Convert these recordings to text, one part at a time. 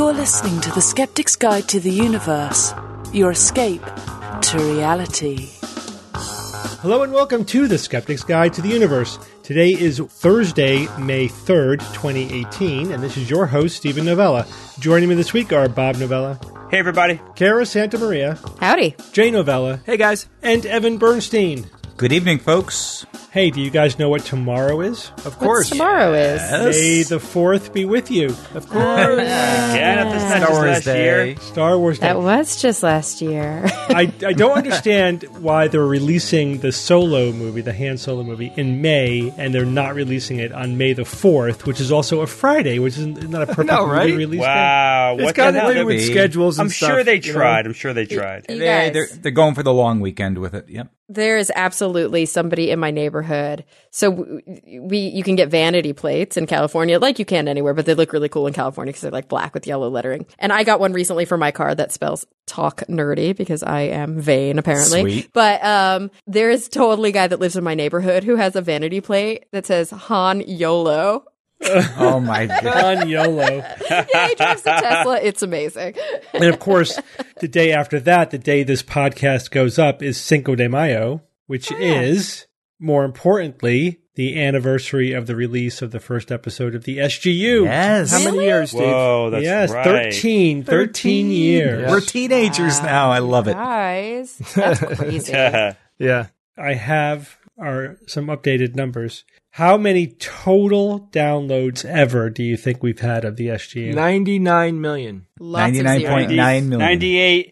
You're listening to The Skeptic's Guide to the Universe, your escape to reality. Hello and welcome to The Skeptic's Guide to the Universe. Today is Thursday, May 3rd, 2018, and this is your host, Stephen Novella. Joining me this week are Bob Novella. Hey, everybody. Kara Santa Maria. Howdy. Jay Novella. Hey, guys. And Evan Bernstein. Good evening, folks. Hey, do you guys know what tomorrow is? Of course. What's tomorrow is? May the 4th be with you. Of course. Yeah, that's not Star just Wars last Day. year. Star Wars Day. That was just last year. I don't understand why they're releasing the Solo movie, the Han Solo movie, in May, and they're not releasing it on May the 4th, which is also a Friday, which is not a perfect No, right? movie release day. Wow. It's What got the to hell? do with be? schedules and I'm stuff. sure they you know? tried. I'm sure they tried. You guys, They're going for the long weekend with it. Yep. there is absolutely somebody in my neighborhood. So you can get vanity plates in California, like you can anywhere, but they look really cool in California because they're like black with yellow lettering. And I got one recently for my car that spells talk nerdy because I am vain, apparently. Sweet. But there is totally a guy that lives in my neighborhood who has a vanity plate that says Han YOLO. Oh, my God. On YOLO. Yeah, he drives a Tesla. It's amazing. And of course, the day after that, the day this podcast goes up, is Cinco de Mayo, which is, more importantly, the anniversary of the release of the first episode of the SGU. Yes. How many years, Steve? Whoa, that's Yes, right. 13 years. Yeah. We're teenagers now. I love it. Guys, that's crazy. Yeah. I have some updated numbers. How many total downloads ever do you think we've had of the SGU? 99 million. Lots of zeros. 99.9 million.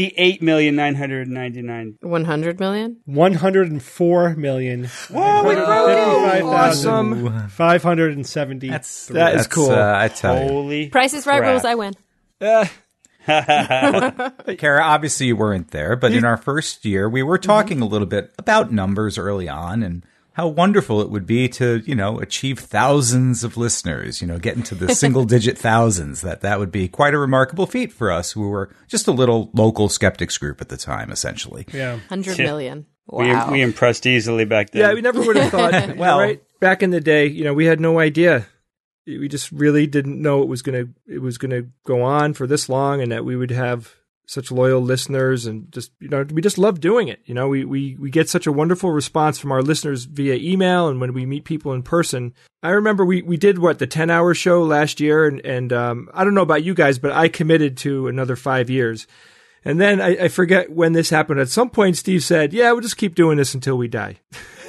98,999. 100 million? 104 million. Whoa, we broke it. Awesome. 570. That is cool. I tell you. Holy Price is Right crap. rules, I win. Kara, obviously you weren't there, but in our first year, we were talking a little bit about numbers early on and how wonderful it would be to, achieve thousands of listeners, get into the single digit thousands. That would be quite a remarkable feat for us who were just a little local skeptics group at the time, essentially. Yeah. 100 Yeah. million. Wow. We impressed easily back then. Yeah, we never would have thought. Well- right? Back in the day, we had no idea. We just really didn't know it was gonna go on for this long, and that we would have such loyal listeners, and just we just love doing it. We get such a wonderful response from our listeners via email, and when we meet people in person. I remember we did the 10-hour show last year, and I don't know about you guys, but I committed to another 5 years. And then I forget when this happened. At some point, Steve said, "Yeah, we'll just keep doing this until we die."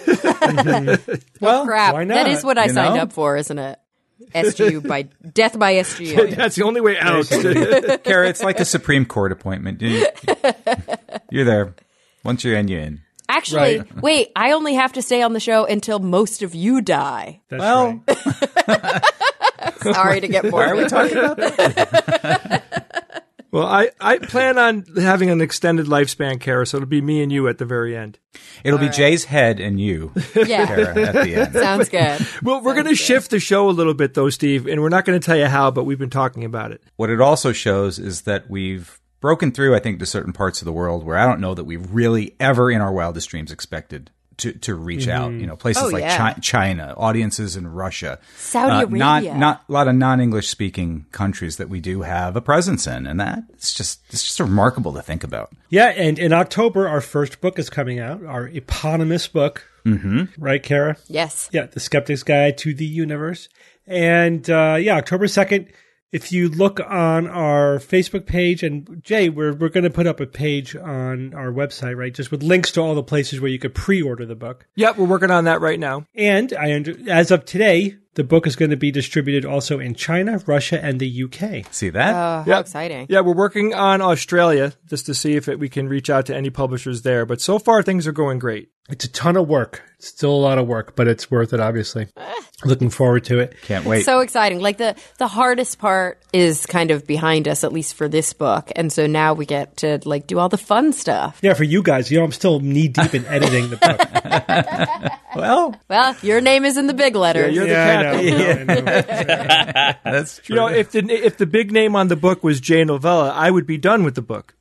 Well, Crap. why not? That is what I You signed know? up for, isn't it? SGU by death by SGU. That's the only way out. Kara, it's like a Supreme Court appointment. You're there. Once you're in, you're in. Actually, Right. wait, I only have to stay on the show until most of you die. That's Well, right. Sorry to get why are we morbid. talking about that? Well, I plan on having an extended lifespan, Kara, so it'll be me and you at the very end. It'll be Jay's head and you, Yeah, Kara, at the end. sounds good. Well, we're going to shift the show a little bit, though, Steve, and we're not going to tell you how, but we've been talking about it. What it also shows is that we've broken through, I think, to certain parts of the world where I don't know that we've really ever in our wildest dreams expected to reach out. Places Oh, like yeah. China, audiences in Russia. Saudi Arabia. Not a lot of non-English speaking countries that we do have a presence in. And it's just remarkable to think about. Yeah, and in October, our first book is coming out, our eponymous book. Mm-hmm. Right, Kara? Yes. Yeah, The Skeptic's Guide to the Universe. And October 2nd, if you look on our Facebook page, and Jay, we're going to put up a page on our website, right, just with links to all the places where you could pre-order the book. Yep, we're working on that right now. And as of today, the book is going to be distributed also in China, Russia, and the UK. See that? How Yep. exciting. Yeah, we're working on Australia just to see if we can reach out to any publishers there. But so far, things are going great. It's a ton of work. It's still a lot of work, but it's worth it, obviously. Looking forward to it. Can't wait. So exciting. Like the hardest part is kind of behind us, at least for this book. And so now we get to do all the fun stuff. Yeah, for you guys, I'm still knee deep in editing the book. Well, Your name is in the big letters. you're the Yeah, captain. I know. that's true. If the big name on the book was Jay Novella, I would be done with the book.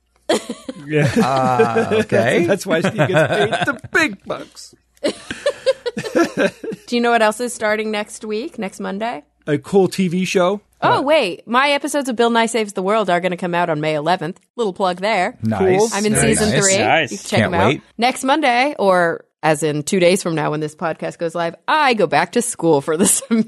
Yeah. Okay. That's why Steve gets paid the big bucks. Do you know what else is starting next Monday? a cool TV show. Oh, wait. My episodes of Bill Nye Saves the World are going to come out on May 11th. Little plug there. Nice. I'm in Very season nice. 3. Nice. You can check Can't them out. wait. Next Monday, or as in 2 days from now when this podcast goes live, I go back to school for the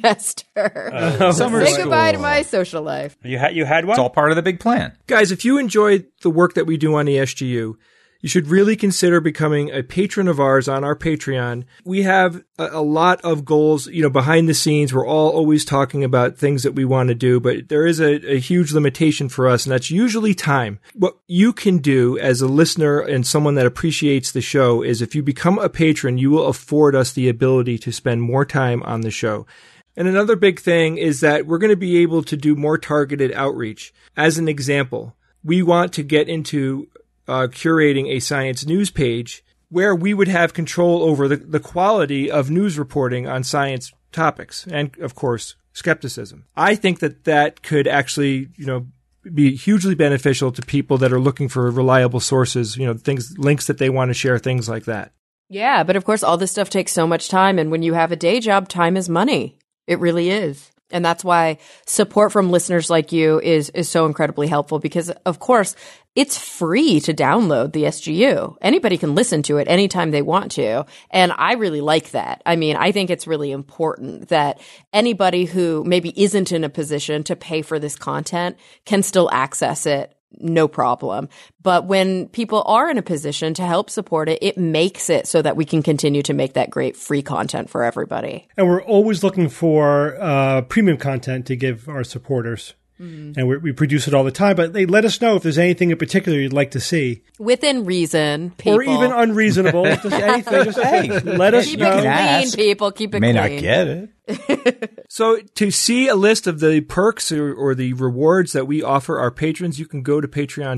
semester. Summer Say school. goodbye to my social life. You had one? It's all part of the big plan. Guys, if you enjoy the work that we do on the SGU, you should really consider becoming a patron of ours on our Patreon. We have a lot of goals, behind the scenes. We're all always talking about things that we want to do, but there is a huge limitation for us, and that's usually time. What you can do as a listener and someone that appreciates the show is if you become a patron, you will afford us the ability to spend more time on the show. And another big thing is that we're going to be able to do more targeted outreach. As an example, we want to get into curating a science news page where we would have control over the quality of news reporting on science topics and, of course, skepticism. I think that could actually, be hugely beneficial to people that are looking for reliable sources, links that they want to share, things like that. Yeah, but of course, all this stuff takes so much time. And when you have a day job, time is money. It really is. And that's why support from listeners like you is so incredibly helpful because, of course, it's free to download the SGU. Anybody can listen to it anytime they want to. And I really like that. I mean, I think it's really important that anybody who maybe isn't in a position to pay for this content can still access it. No problem. But when people are in a position to help support it, it makes it so that we can continue to make that great free content for everybody. And we're always looking for premium content to give our supporters. And we produce it all the time, but they let us know if there's anything in particular you'd like to see. Within reason, people. Or even unreasonable. Just anything. Just, hey, let us Keep know. it clean, ask. people. Keep it May clean. not get it. So to see a list of the perks or the rewards that we offer our patrons, you can go to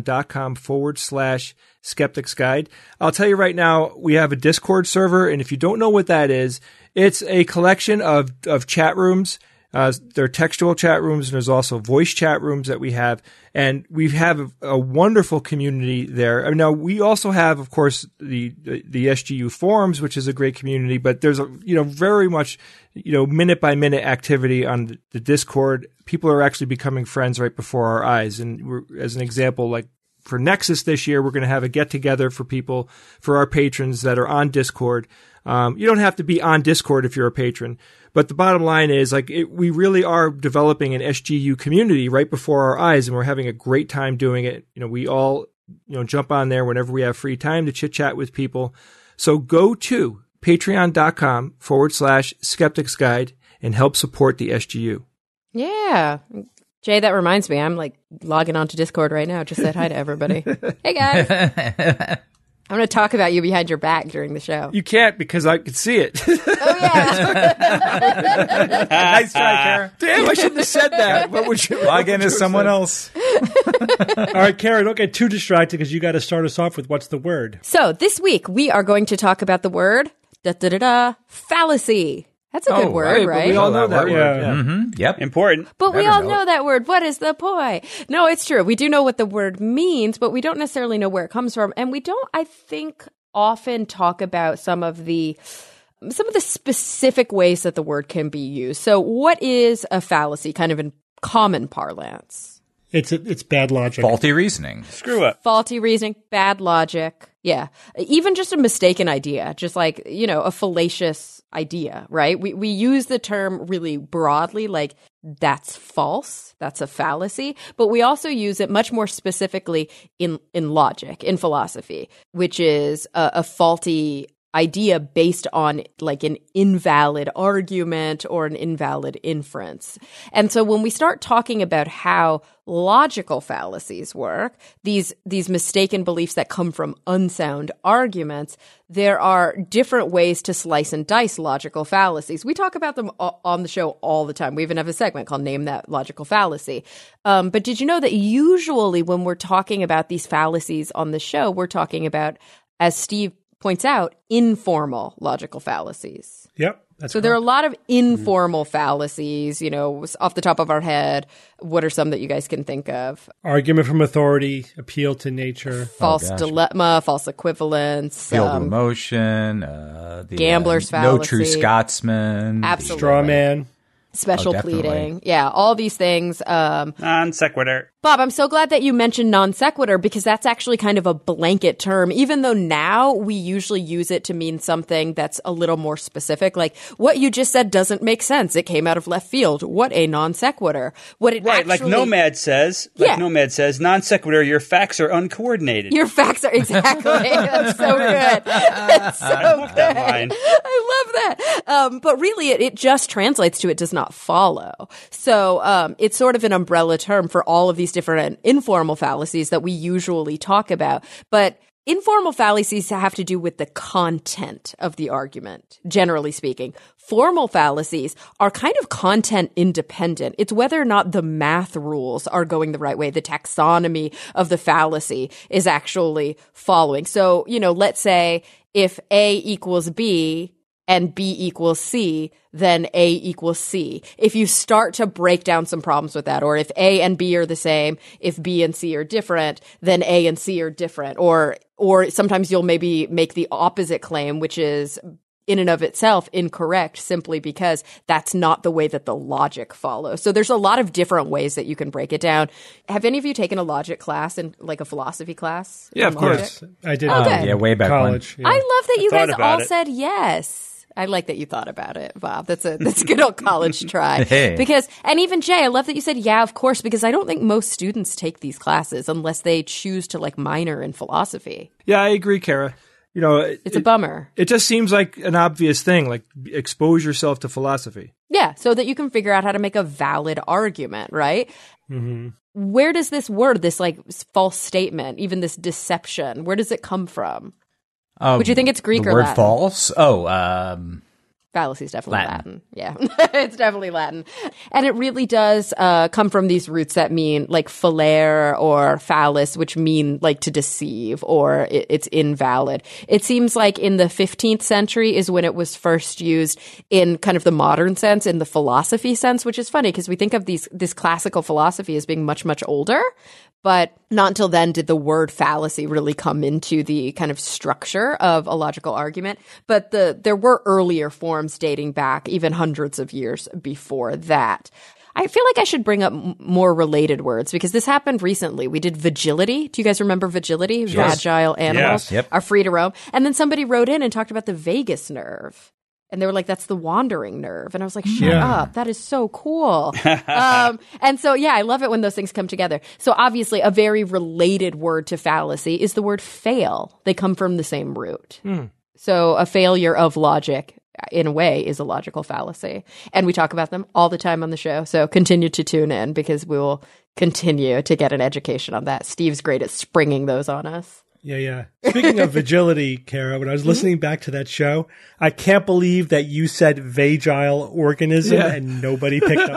patreon.com/Skeptics Guide. I'll tell you right now, we have a Discord server, and if you don't know what that is, it's a collection of chat rooms. There are textual chat rooms, and there's also voice chat rooms that we have. And we have a wonderful community there. Now, we also have, of course, the SGU forums, which is a great community, but there's very much, minute by minute activity on the Discord. People are actually becoming friends right before our eyes. And as an example, like for Nexus this year, we're going to have a get together for our patrons that are on Discord. You don't have to be on Discord if you're a patron. But the bottom line is, we really are developing an SGU community right before our eyes, and we're having a great time doing it. We all, jump on there whenever we have free time to chit chat with people. So go to patreon.com/Skeptics Guide and help support the SGU. Yeah. Jay, that reminds me. I'm logging on to Discord right now. Just said hi to everybody. Hey, guys. I'm going to talk about you behind your back during the show. You can't because I can see it. Oh, yeah. Nice try, Kara. Damn, I shouldn't have said that. What would you Log in as someone else. All right, Kara, don't get too distracted because you got to start us off with what's the word. So this week, we are going to talk about the word fallacy. That's a good word, right? We all know that word. Yeah. Mm-hmm. Yep. Important. But we Better all know know it. that word. What is the point? No, it's true. We do know what the word means, but we don't necessarily know where it comes from. And we don't, I think, often talk about some of the specific ways that the word can be used. So what is a fallacy, kind of in common parlance? It's bad logic. Faulty reasoning. Screw up. Faulty reasoning, bad logic. Yeah. Even just a mistaken idea, just a fallacious idea, right? We use the term really broadly, like that's false, that's a fallacy, but we also use it much more specifically in logic, in philosophy, which is a faulty idea based on an invalid argument or an invalid inference. And so when we start talking about how logical fallacies work, these mistaken beliefs that come from unsound arguments, there are different ways to slice and dice logical fallacies. We talk about them on the show all the time. We even have a segment called Name That Logical Fallacy. But did you know that usually when we're talking about these fallacies on the show, we're talking about, as Steve points out, informal logical fallacies. Yep. That's so there are a lot of informal fallacies, off the top of our head. What are some that you guys can think of? Argument from authority, appeal to nature. False dilemma, false equivalence. Field of emotion. The gambler's No fallacy. true Scotsman. Absolutely. Straw man. special definitely. pleading. Yeah, all these things. Non sequitur. Bob, I'm so glad that you mentioned non sequitur because that's actually kind of a blanket term, even though now we usually use it to mean something that's a little more specific. Like, what you just said doesn't make sense. It came out of left field. What a non sequitur. What it Right, actually, like Nomad says, non sequitur, your facts are uncoordinated. Your facts are exactly. That's so good. That's so good. that line. I love that. But really, it just translates to it does not follow. So it's sort of an umbrella term for all of these different informal fallacies that we usually talk about. But informal fallacies have to do with the content of the argument, generally speaking. Formal fallacies are kind of content independent. It's whether or not the math rules are going the right way. The taxonomy of the fallacy is actually following. So, let's say if A equals B, and B equals C, then A equals C. If you start to break down some problems with that, or if A and B are the same, if B and C are different, then A and C are different. Or sometimes you'll maybe make the opposite claim, which is in and of itself incorrect simply because that's not the way that the logic follows. So there's a lot of different ways that you can break it down. Have any of you taken a logic class in like a philosophy class? Yeah, of course. I did. Okay. Yeah, way back college. when. Yeah. I love that you thought guys about all it. said yes. I like that you thought about it, Bob. That's a good old college try. Hey. And even Jay, I love that you said, yeah, of course, because I don't think most students take these classes unless they choose to like minor in philosophy. Yeah, I agree, Kara. It's a bummer. It just seems like an obvious thing, like expose yourself to philosophy. Yeah, so that you can figure out how to make a valid argument, right? Mm-hmm. Where does this word, this like false statement, even this deception, where does it come from? Would you think it's Greek the or word Latin? false? Fallacy is definitely Latin. Latin. Yeah, it's definitely Latin. And it really does come from these roots that mean like phalair or phallus, which mean like to deceive or it's invalid. It seems like in the 15th century is when it was first used in kind of the modern sense, in the philosophy sense, which is funny because we think of this classical philosophy as being much, much older. But not until then did the word fallacy really come into the kind of structure of a logical argument. But there were earlier forms dating back even hundreds of years before that. I feel like I should bring up more related words because this happened recently. We did vigility. Do you guys remember vigility? Yes. Vagile animals Yes. Yep. are free to roam. And then somebody wrote in and talked about the vagus nerve. And they were like, that's the wandering nerve. And I was like, shut up. That is so cool. And so, yeah, I love it when those things come together. So obviously a very related word to fallacy is the word fail. They come from the same root. So a failure of logic, in a way, is a logical fallacy. And we talk about them all the time on the show. So continue to tune in because we will continue to get an education on that. Steve's great at springing those on us. Yeah. Speaking of vigility, Kara, when I was listening back to that show, I can't believe that you said vagile organism and nobody picked up.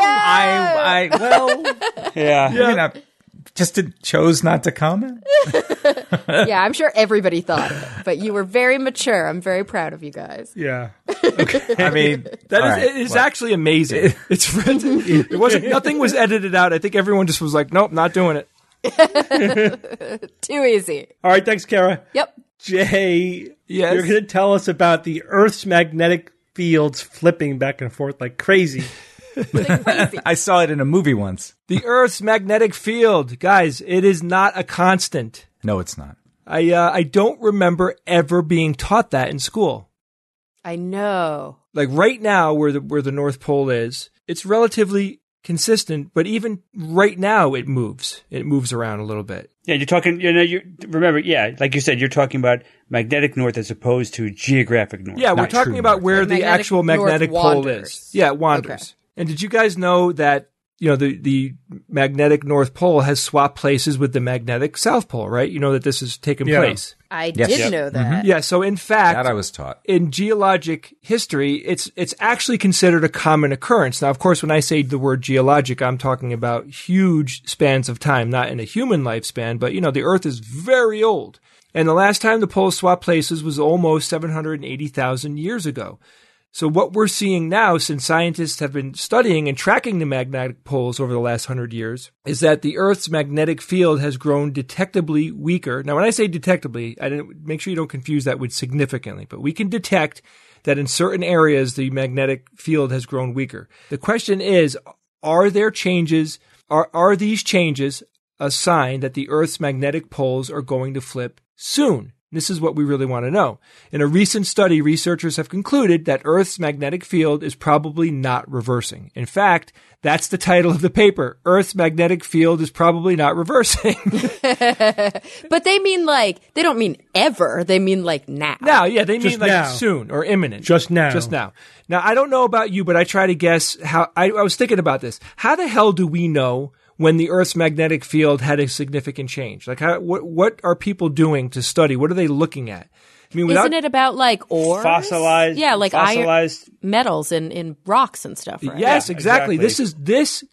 I know. well, Yeah. Just chose not to comment. Yeah, I'm sure everybody thought it, but you were very mature. I'm very proud of you guys. Yeah. I mean, It is actually amazing. It's it wasn't. Nothing was edited out. I think everyone just was like, nope, not doing it. Too easy. All right. Thanks, Kara. Yep. Jay, Yes? you're going to tell us about the Earth's magnetic fields flipping back and forth like crazy. Crazy. I saw it in a movie once. The Earth's magnetic field, guys, it is not a constant. No, it's not. I don't remember ever being taught that in school. I know. Like right now, where the North Pole is, it's relatively consistent, but even right now, it moves. It moves around a little bit. Yeah, you're talking, remember, like you said, you're talking about magnetic north as opposed to geographic north. Yeah, we're Not talking true about north. where the Magnetic actual north magnetic pole wanders. is. Yeah, it wanders. Okay. And did you guys know that the magnetic North Pole has swapped places with the magnetic South Pole, right? You know that this has taken place. I Yes. did Yep. know that. Yeah, so in fact, That I was taught. in geologic history, it's actually considered a common occurrence. Now, of course, when I say the word geologic, I'm talking about huge spans of time, not in a human lifespan, but the Earth is very old. And the last time the poles swapped places was almost 780,000 years ago. So what we're seeing now, since scientists have been studying and tracking the magnetic poles over the last 100 years, is that the Earth's magnetic field has grown detectably weaker. Now, when I say detectably, make sure you don't confuse that with significantly, but we can detect that in certain areas the magnetic field has grown weaker. The question is, are these changes a sign that the Earth's magnetic poles are going to flip soon? This is what we really want to know. In a recent study, researchers have concluded that Earth's magnetic field is probably not reversing. In fact, that's the title of the paper. Earth's magnetic field is probably not reversing. But they mean they don't mean ever. They mean now. Now, yeah, they mean now. soon or imminent. Just now. Just now. Now, I don't know about you, but I try to guess how, I was thinking about this. How the hell do we know when the Earth's magnetic field had a significant change? What are people doing to study? What are they looking at? I mean, isn't it about ores? Fossilized? Yeah, fossilized iron, metals in rocks and stuff, right? Yes, Yeah, exactly. exactly. This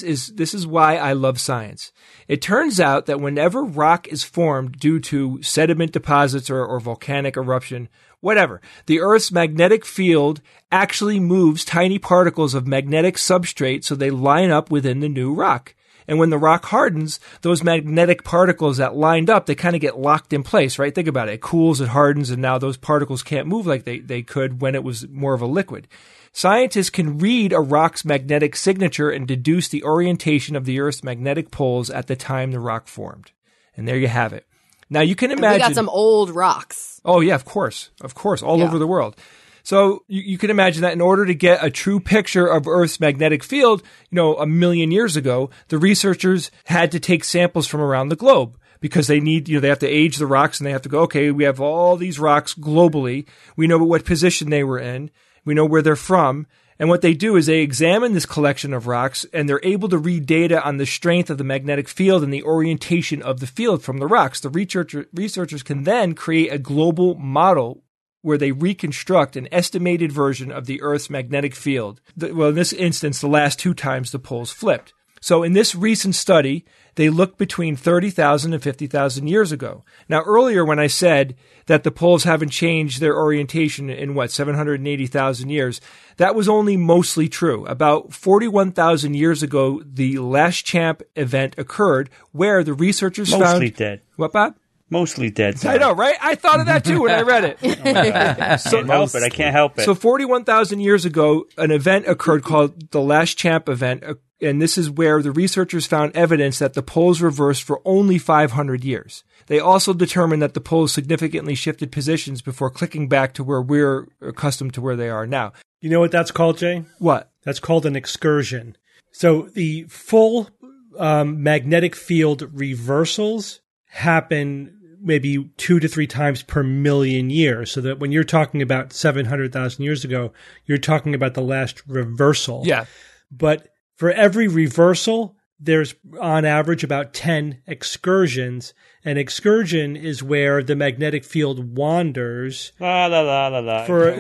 is why I love science. It turns out that whenever rock is formed due to sediment deposits or volcanic eruption, whatever, the Earth's magnetic field actually moves tiny particles of magnetic substrate so they line up within the new rock. And when the rock hardens, those magnetic particles that lined up, they kind of get locked in place, right? Think about it. It cools, it hardens, and now those particles can't move like they could when it was more of a liquid. Scientists can read a rock's magnetic signature and deduce the orientation of the Earth's magnetic poles at the time the rock formed. And there you have it. Now you can imagine. We got some old rocks. Oh yeah, of course, all over the world. So you can imagine that in order to get a true picture of Earth's magnetic field, a million years ago, the researchers had to take samples from around the globe because they need, they have to age the rocks and they have to go, okay, we have all these rocks globally. We know what position they were in. We know where they're from. And what they do is they examine this collection of rocks and they're able to read data on the strength of the magnetic field and the orientation of the field from the rocks. The researchers can then create a global model where they reconstruct an estimated version of the Earth's magnetic field. In this instance, the last two times the poles flipped. So in this recent study, they looked between 30,000 and 50,000 years ago. Now, earlier when I said that the poles haven't changed their orientation in 780,000 years, that was only mostly true. About 41,000 years ago, the Laschamp event occurred where the researchers found... Mostly dead. What, Bob? Mostly dead. I know, right? I thought of that too when I read it. I can't help it. So 41,000 years ago, an event occurred called the Laschamp event, and this is where the researchers found evidence that the poles reversed for only 500 years. They also determined that the poles significantly shifted positions before clicking back to where we're accustomed to where they are now. You know what that's called, Jay? What? That's called an excursion. So the full magnetic field reversals happen maybe 2 to 3 times per million years. So that when you're talking about 700,000 years ago, you're talking about the last reversal. Yeah. But for every reversal, there's on average about 10 excursions. An excursion is where the magnetic field wanders for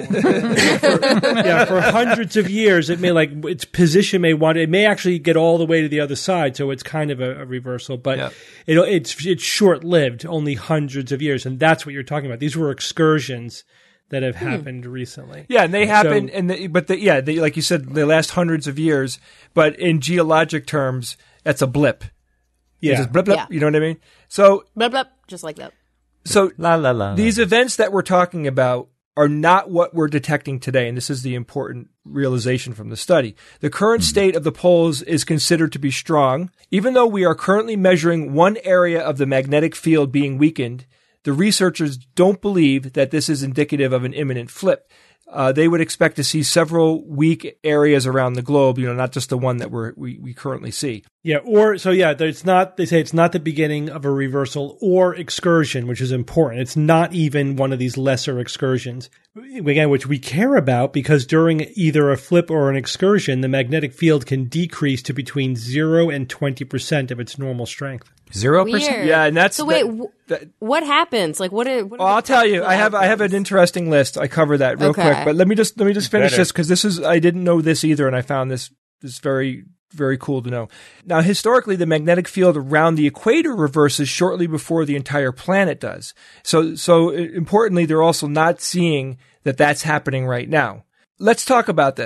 hundreds of years. It may its position may wander. It may actually get all the way to the other side, so it's kind of a reversal. But it's short lived, only hundreds of years, and that's what you're talking about. These were excursions that have happened recently. Yeah, and they happen, they, like you said, they last hundreds of years. But in geologic terms, that's a blip. Yeah, just blip, blip. Yeah. You know what I mean? So, Blah, blah, just like that. So La la la. these events that we're talking about are not what we're detecting today, and this is the important realization from the study. The current state of the poles is considered to be strong. Even though we are currently measuring one area of the magnetic field being weakened, the researchers don't believe that this is indicative of an imminent flip. They would expect to see several weak areas around the globe, not just the one that we currently see. Yeah, it's not, they say it's not the beginning of a reversal or excursion, which is important. It's not even one of these lesser excursions, again, which we care about because during either a flip or an excursion, the magnetic field can decrease to between 0 and 20% of its normal strength. 0%? Weird. Yeah, and that's so. Wait, what happens? What I'll tell you. I have an interesting list. I cover that real quick, but let me just finish this because I didn't know this either, and I found this very, very cool to know. Now, historically, the magnetic field around the equator reverses shortly before the entire planet does. So importantly, they're also not seeing that that's happening right now. Let's talk about this.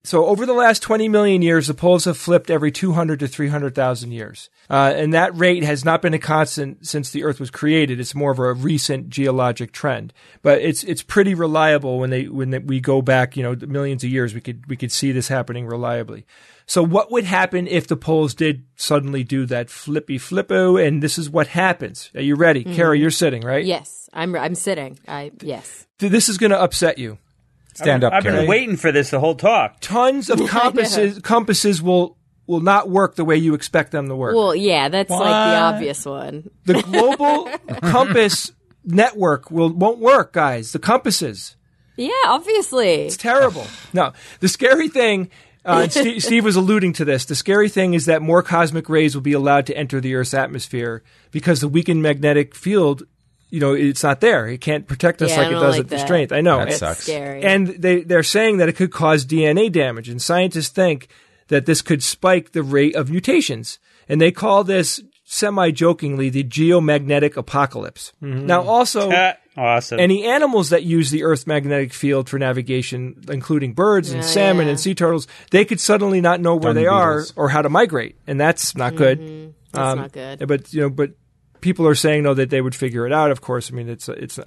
So over the last 20 million years, the poles have flipped every 200 to 300,000 years. And that rate has not been a constant since the Earth was created. It's more of a recent geologic trend. But it's pretty reliable when we go back, millions of years, we could see this happening reliably. So what would happen if the poles did suddenly do that flippy flippo? And this is what happens. Are you ready? Kara, you're sitting, right? Yes, I'm sitting. Yes. This is going to upset you. Stand up, I've been Carrie. waiting for this the whole talk. Tons of compasses will not work the way you expect them to work. Well, yeah, that's like the obvious one. The global compass network won't work, guys. The compasses. Yeah, obviously. It's terrible. No, the scary thing, and Steve was alluding to this, the scary thing is that more cosmic rays will be allowed to enter the Earth's atmosphere because the weakened magnetic field, it's not there. It can't protect us like it does at the strength. I know. That sucks. Scary. And they're saying that it could cause DNA damage, and scientists think that this could spike the rate of mutations. And they call this, semi-jokingly, the geomagnetic apocalypse. Mm-hmm. Now, also, awesome. Any animals that use the Earth's magnetic field for navigation, including birds and salmon and sea turtles, they could suddenly not know where they are or how to migrate, and that's not good. That's not good. But people are saying though that they would figure it out. Of course, I mean I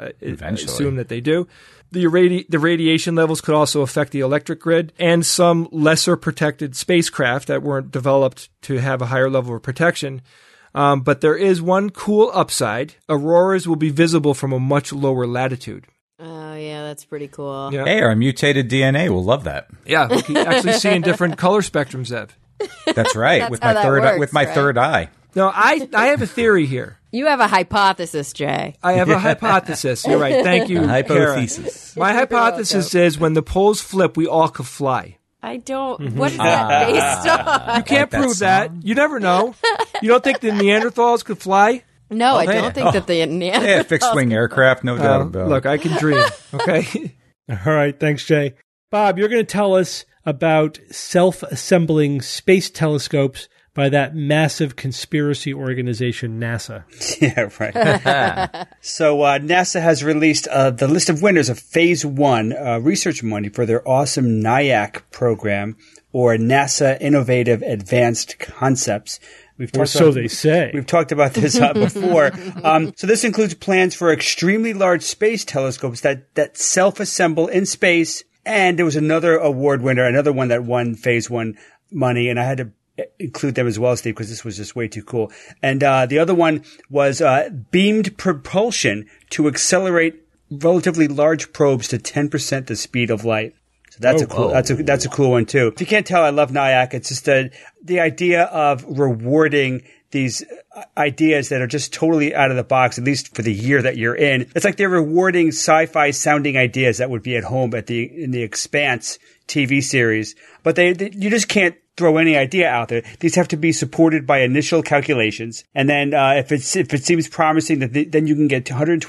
assume that they do. The radiation levels could also affect the electric grid, and some lesser protected spacecraft that weren't developed to have a higher level of protection. But there is one cool upside. Auroras will be visible from a much lower latitude. Oh, yeah, that's pretty cool. Yeah. Hey, our mutated DNA will love that. Yeah, we can actually see in different color spectrums, Ev. That's right. That's with how my that third works, with my right? third eye. No, I have a theory here. You have a hypothesis, Jay. I have a hypothesis. You're right. Thank you, A Kara. hypothesis. My hypothesis is when the poles flip, we all could fly. I don't. What is that based on? You can't that prove that. You never know. You don't think the Neanderthals could fly? No, I hey. don't think that the Yeah, fixed wing aircraft, no doubt about Look, it. I can dream. Okay. All right, thanks, Jay. Bob, you're going to tell us about self-assembling space telescopes by that massive conspiracy organization, NASA. Yeah, right. So NASA has released the list of winners of Phase 1 research money for their awesome NIAC program, or NASA Innovative Advanced Concepts. Or so they say. We've talked about this before. So this includes plans for extremely large space telescopes that self-assemble in space. And there was another award winner, another one that won Phase 1 money, and I had to include them as well, Steve, because this was just way too cool. And the other one was beamed propulsion to accelerate relatively large probes to 10% the speed of light. So that's a cool one too. If you can't tell, I love NIAC. It's just the idea of rewarding these ideas that are just totally out of the box, at least for the year that you're in. It's like they're rewarding sci-fi sounding ideas that would be at home in the Expanse TV series, but you just can't throw any idea out there. These have to be supported by initial calculations, and then if it seems promising, then you can get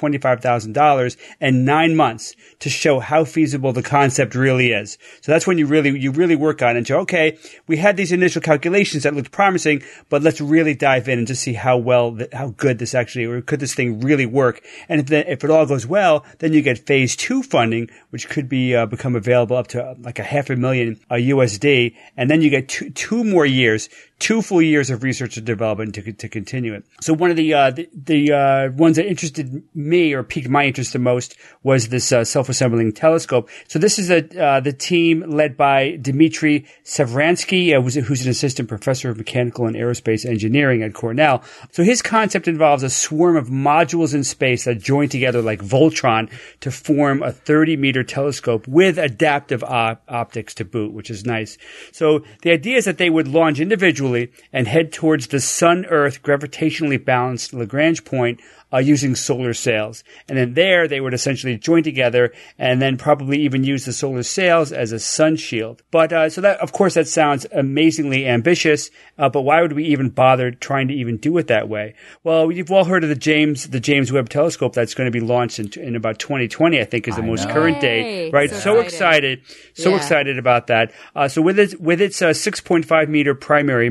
$125,000 and 9 months to show how feasible the concept really is. So that's when you really work on it and say, okay, we had these initial calculations that looked promising, but let's really dive in and just see how good this actually, or could this thing really work? And if it all goes well, then you get Phase 2 funding, which could be become available up to like $500,000 USD, and then you get two more years, 2 full years of research and development to continue it. So one of the ones that interested me or piqued my interest the most was this self-assembling telescope. So this is the team led by Dmitry Savransky, who's an assistant professor of mechanical and aerospace engineering at Cornell. So his concept involves a swarm of modules in space that join together like Voltron to form a 30-meter telescope with adaptive optics to boot, which is nice. So the idea is that they would launch individually and head towards the Sun-Earth gravitationally balanced Lagrange point using solar sails. And then there they would essentially join together and then probably even use the solar sails as a sun shield. But so that, of course, that sounds amazingly ambitious, but why would we even bother trying to even do it that way? Well, you've all heard of the James Webb Telescope that's going to be launched in about 2020, I think is the most current date, right? So excited about that. So with its 6.5 meter primary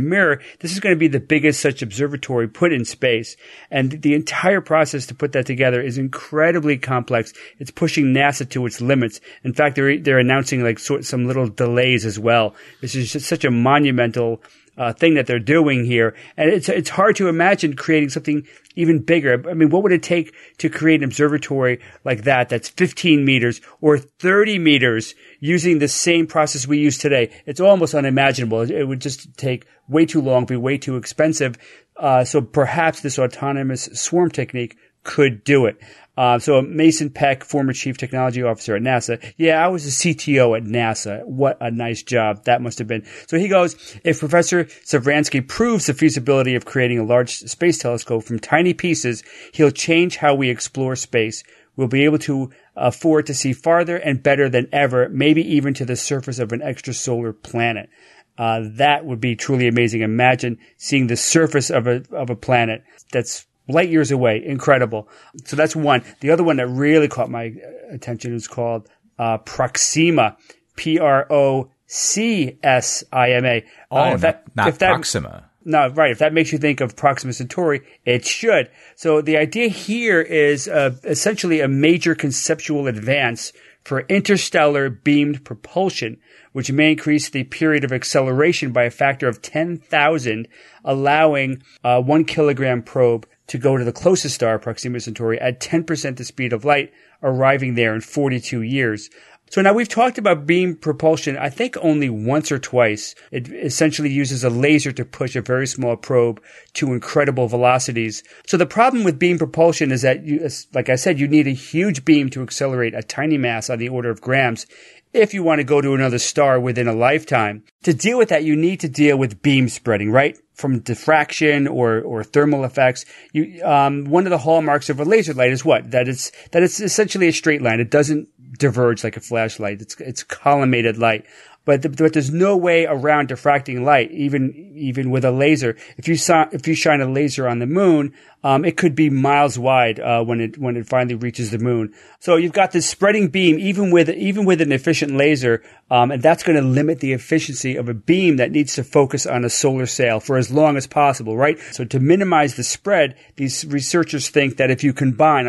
Mir, this is going to be the biggest such observatory put in space. And the entire process to put that together is incredibly complex. It's pushing NASA to its limits. In fact, they're announcing like some little delays as well. This is just such a monumental thing that they're doing here. And it's hard to imagine creating something even bigger. I mean, what would it take to create an observatory like that's 15 meters or 30 meters using the same process we use today? It's almost unimaginable. It would just take way too long, be way too expensive. So perhaps this autonomous swarm technique could do it. So Mason Peck, former chief technology officer at NASA. Yeah, I was a CTO at NASA. What a nice job that must have been. So he goes, if Professor Savransky proves the feasibility of creating a large space telescope from tiny pieces, he'll change how we explore space. We'll be able to afford to see farther and better than ever, maybe even to the surface of an extrasolar planet. That would be truly amazing. Imagine seeing the surface of a planet that's light years away. Incredible. So that's one. The other one that really caught my attention is called Proxima. Procsima. Not Proxima. No, right. If that makes you think of Proxima Centauri, it should. So the idea here is essentially a major conceptual advance for interstellar beamed propulsion, which may increase the period of acceleration by a factor of 10,000, allowing a 1 kilogram probe to go to the closest star, Proxima Centauri, at 10% the speed of light, arriving there in 42 years. So now we've talked about beam propulsion, I think only once or twice. It essentially uses a laser to push a very small probe to incredible velocities. So the problem with beam propulsion is that, like I said, you need a huge beam to accelerate a tiny mass on the order of grams if you want to go to another star within a lifetime. To deal with that, you need to deal with beam spreading, right? From diffraction or thermal effects. One of the hallmarks of a laser light is what? That it's essentially a straight line. It doesn't diverge like a flashlight. It's collimated light. But there's no way around diffracting light, even with a laser. If you shine a laser on the moon, it could be miles wide when it finally reaches the moon. So you've got this spreading beam, even with an efficient laser, and that's going to limit the efficiency of a beam that needs to focus on a solar sail for as long as possible, right? So to minimize the spread, these researchers think that if you combine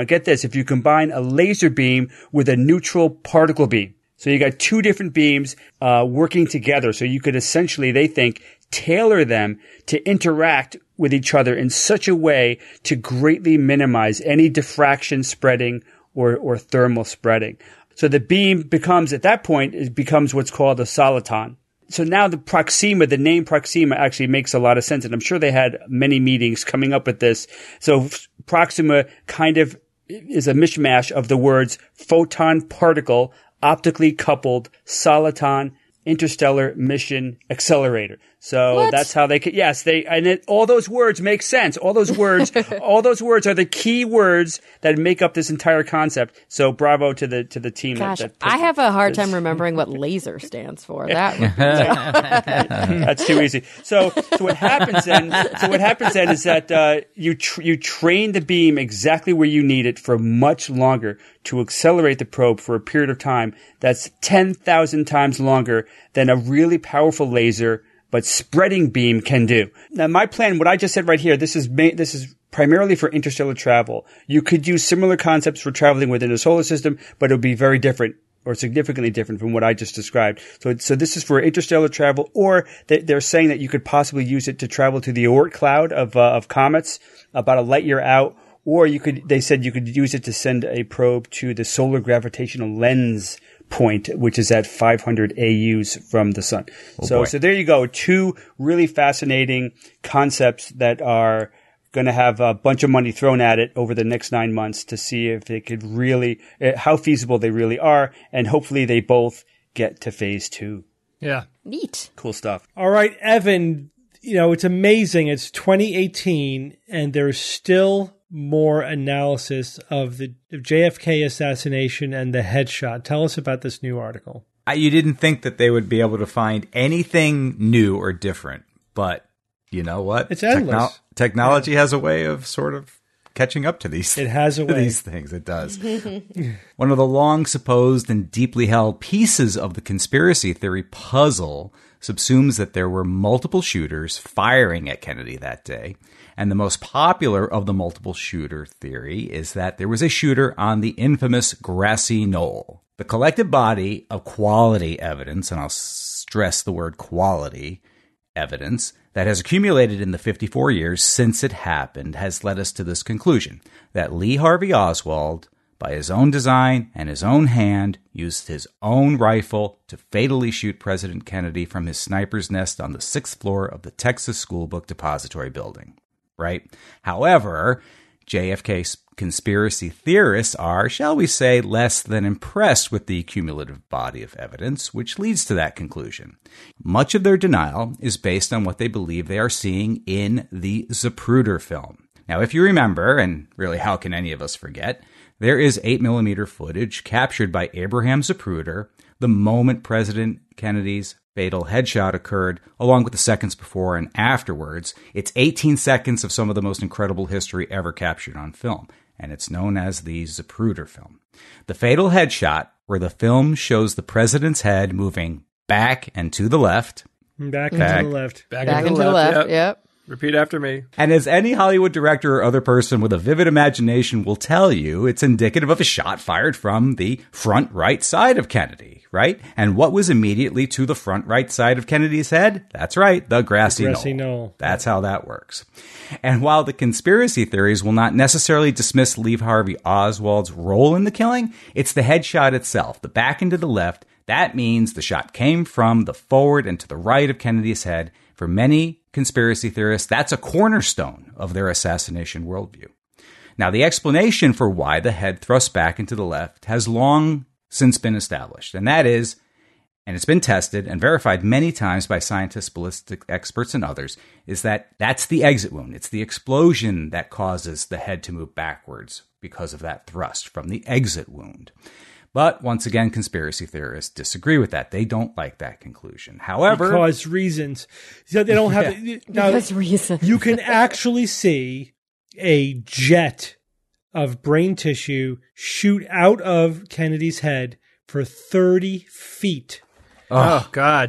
a laser beam with a neutral particle beam. So you got two different beams working together. So you could essentially, they think, tailor them to interact with each other in such a way to greatly minimize any diffraction spreading or thermal spreading. So the beam becomes, at that point, it becomes what's called a soliton. So now the name Proxima actually makes a lot of sense. And I'm sure they had many meetings coming up with this. So Proxima kind of is a mishmash of the words photon particle, optically coupled, soliton, interstellar mission accelerator. So that's how they could, all those words make sense. All those words are the key words that make up this entire concept. So bravo to the team. Gosh, I have a hard time remembering what laser stands for. That's too easy. So what happens then is that, you train the beam exactly where you need it for much longer to accelerate the probe for a period of time that's 10,000 times longer than a really powerful laser but spreading beam can do. Now, my plan, what I just said right here, this is primarily for interstellar travel. You could use similar concepts for traveling within a solar system, but it would be very different or significantly different from what I just described. So this is for interstellar travel, or they're saying that you could possibly use it to travel to the Oort cloud of comets about a light year out, or they said you could use it to send a probe to the solar gravitational lens point, which is at 500 AUs from the sun. So there you go. Two really fascinating concepts that are going to have a bunch of money thrown at it over the next 9 months to see if they could really, how feasible they really are. And hopefully they both get to phase 2. Yeah. Neat. Cool stuff. All right, Evan, it's amazing. It's 2018 and there's still more analysis of the JFK assassination and the headshot. Tell us about this new article. You didn't think that they would be able to find anything new or different, but you know what? It's endless. Technology has a way of sort of catching up to these. It has a way. These things. It does. One of the long supposed and deeply held pieces of the conspiracy theory puzzle subsumes that there were multiple shooters firing at Kennedy that day. And the most popular of the multiple shooter theory is that there was a shooter on the infamous grassy knoll. The collective body of quality evidence, and I'll stress the word quality evidence, that has accumulated in the 54 years since it happened has led us to this conclusion, that Lee Harvey Oswald, by his own design and his own hand, used his own rifle to fatally shoot President Kennedy from his sniper's nest on the 6th floor of the Texas School Book Depository Building. Right? However, JFK conspiracy theorists are, shall we say, less than impressed with the cumulative body of evidence, which leads to that conclusion. Much of their denial is based on what they believe they are seeing in the Zapruder film. Now, if you remember, and really how can any of us forget, there is 8mm footage captured by Abraham Zapruder the moment President Kennedy's fatal headshot occurred, along with the seconds before and afterwards. It's 18 seconds of some of the most incredible history ever captured on film, and it's known as the Zapruder film. The fatal headshot, where the film shows the president's head moving back and to the left. Back and to the left. Back and to the left, yep. Repeat after me. And as any Hollywood director or other person with a vivid imagination will tell you, it's indicative of a shot fired from the front right side of Kennedy, right? And what was immediately to the front right side of Kennedy's head? That's right, the grassy knoll. That's how that works. And while the conspiracy theories will not necessarily dismiss Lee Harvey Oswald's role in the killing, it's the headshot itself, the back and to the left. That means the shot came from the forward and to the right of Kennedy's head. For many conspiracy theorists, that's a cornerstone of their assassination worldview. Now, the explanation for why the head thrusts back into the left has long since been established, and that is, and it's been tested and verified many times by scientists, ballistic experts, and others, is that that's the exit wound. It's the explosion that causes the head to move backwards because of that thrust from the exit wound. But once again, conspiracy theorists disagree with that. They don't like that conclusion. However, because reasons. So they don't have Because reasons. You can actually see a jet of brain tissue shoot out of Kennedy's head for 30 feet. Oh God.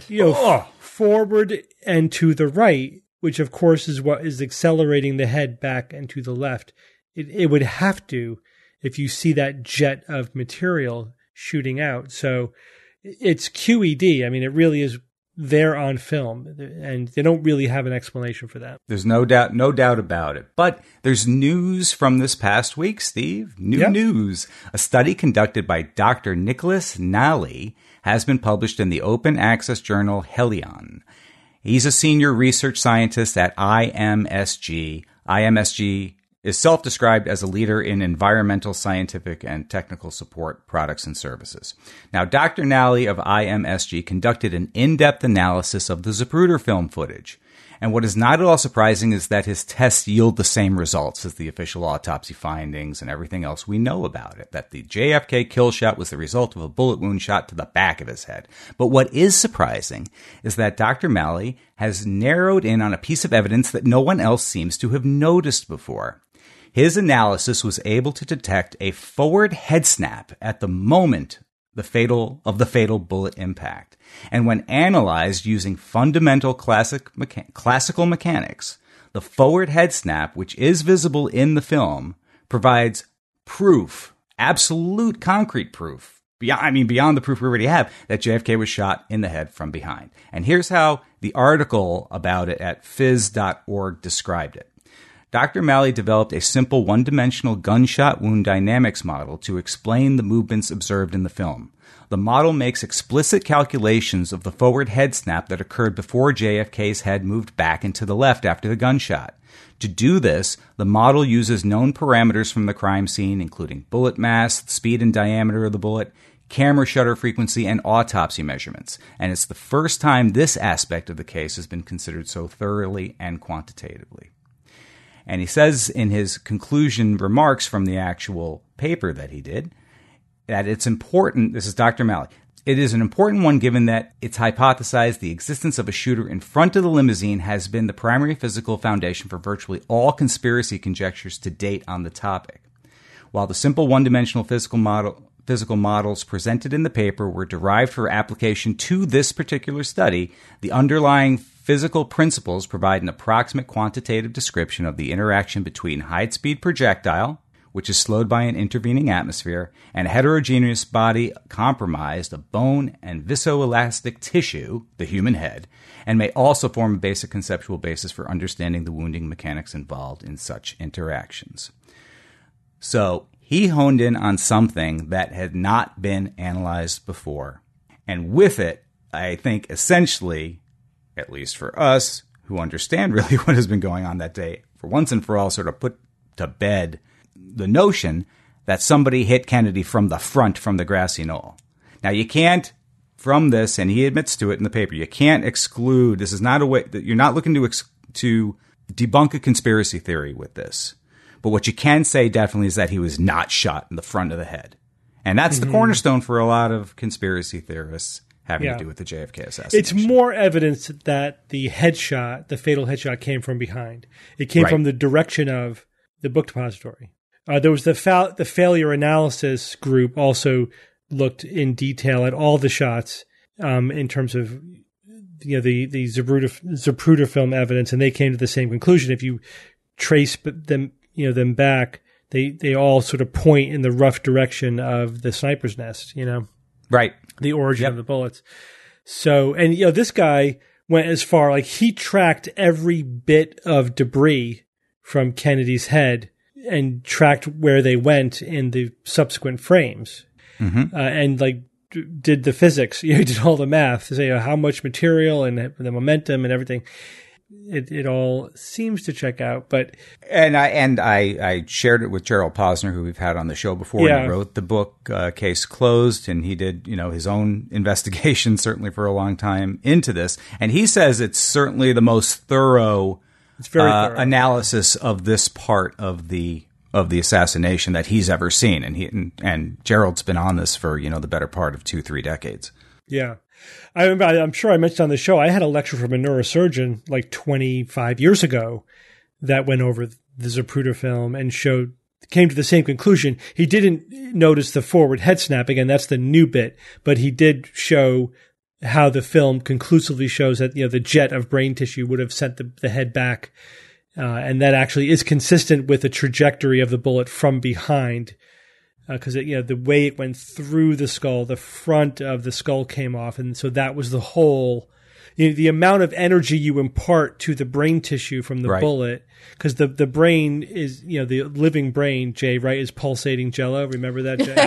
Forward and to the right, which of course is what is accelerating the head back and to the left. It would have to, if you see that jet of material shooting out. So it's QED. I mean, it really is there on film, and they don't really have an explanation for that. There's no doubt about it. But there's news from this past week, Steve. News. A study conducted by Dr. Nicholas Nally has been published in the open access journal Helion. He's a senior research scientist at IMSG. IMSG is self-described as a leader in environmental, scientific, and technical support products and services. Now, Dr. Nally of IMSG conducted an in-depth analysis of the Zapruder film footage. And what is not at all surprising is that his tests yield the same results as the official autopsy findings and everything else we know about it, that the JFK kill shot was the result of a bullet wound shot to the back of his head. But what is surprising is that Dr. Nally has narrowed in on a piece of evidence that no one else seems to have noticed before. His analysis was able to detect a forward head snap at the moment the fatal bullet impact. And when analyzed using fundamental classical mechanics, the forward head snap, which is visible in the film, provides proof, absolute concrete proof, beyond the proof we already have, that JFK was shot in the head from behind. And here's how the article about it at phys.org described it. Dr. Nally developed a simple one-dimensional gunshot wound dynamics model to explain the movements observed in the film. The model makes explicit calculations of the forward head snap that occurred before JFK's head moved back and to the left after the gunshot. To do this, the model uses known parameters from the crime scene, including bullet mass, speed and diameter of the bullet, camera shutter frequency, and autopsy measurements. And it's the first time this aspect of the case has been considered so thoroughly and quantitatively. And he says in his conclusion remarks from the actual paper that he did, that it's important, this is Dr. Nally, it is an important one given that it's hypothesized the existence of a shooter in front of the limousine has been the primary physical foundation for virtually all conspiracy conjectures to date on the topic. While the simple one-dimensional physical models presented in the paper were derived for application to this particular study, the underlying physical principles provide an approximate quantitative description of the interaction between high-speed projectile, which is slowed by an intervening atmosphere, and a heterogeneous body comprised of bone and viscoelastic tissue, the human head, and may also form a basic conceptual basis for understanding the wounding mechanics involved in such interactions. So he honed in on something that had not been analyzed before. And with it, I think essentially, at least for us who understand really what has been going on that day, for once and for all sort of put to bed the notion that somebody hit Kennedy from the front from the grassy knoll. Now, you can't, from this, and he admits to it in the paper, you can't exclude, this is not a way, that you're not looking to debunk a conspiracy theory with this. But what you can say definitely is that he was not shot in the front of the head. And that's the cornerstone for a lot of conspiracy theorists having to do with the JFK assassination. It's more evidence that the headshot, the fatal headshot, came from behind. It came from the direction of the book depository. There was the failure analysis group also looked in detail at all the shots in terms of the Zapruder film evidence, and they came to the same conclusion. If you trace them back, they all sort of point in the rough direction of the sniper's nest. Right. The origin of the bullets. So, and this guy went as far, like he tracked every bit of debris from Kennedy's head and tracked where they went in the subsequent frames, and did the physics. Did all the math to say how much material and the momentum and everything. It all seems to check out, but I shared it with Gerald Posner, who we've had on the show before. Yeah. He wrote the book Case Closed, and he did his own investigation certainly for a long time into this, and he says it's certainly the most thorough. It's very thorough analysis of this part of the assassination that he's ever seen, and Gerald's been on this for the better part of 2-3 decades. Yeah, I remember. I'm sure I mentioned on the show I had a lecture from a neurosurgeon like 25 years ago that went over the Zapruder film and came to the same conclusion. He didn't notice the forward head snap again. That's the new bit, but he did show how the film conclusively shows that the jet of brain tissue would have sent the head back, and that actually is consistent with the trajectory of the bullet from behind, because the way it went through the skull, the front of the skull came off, and so that was the whole. The amount of energy you impart to the brain tissue from the bullet, because the brain is, the living brain, Jay, right, is pulsating jello. Remember that, Jay?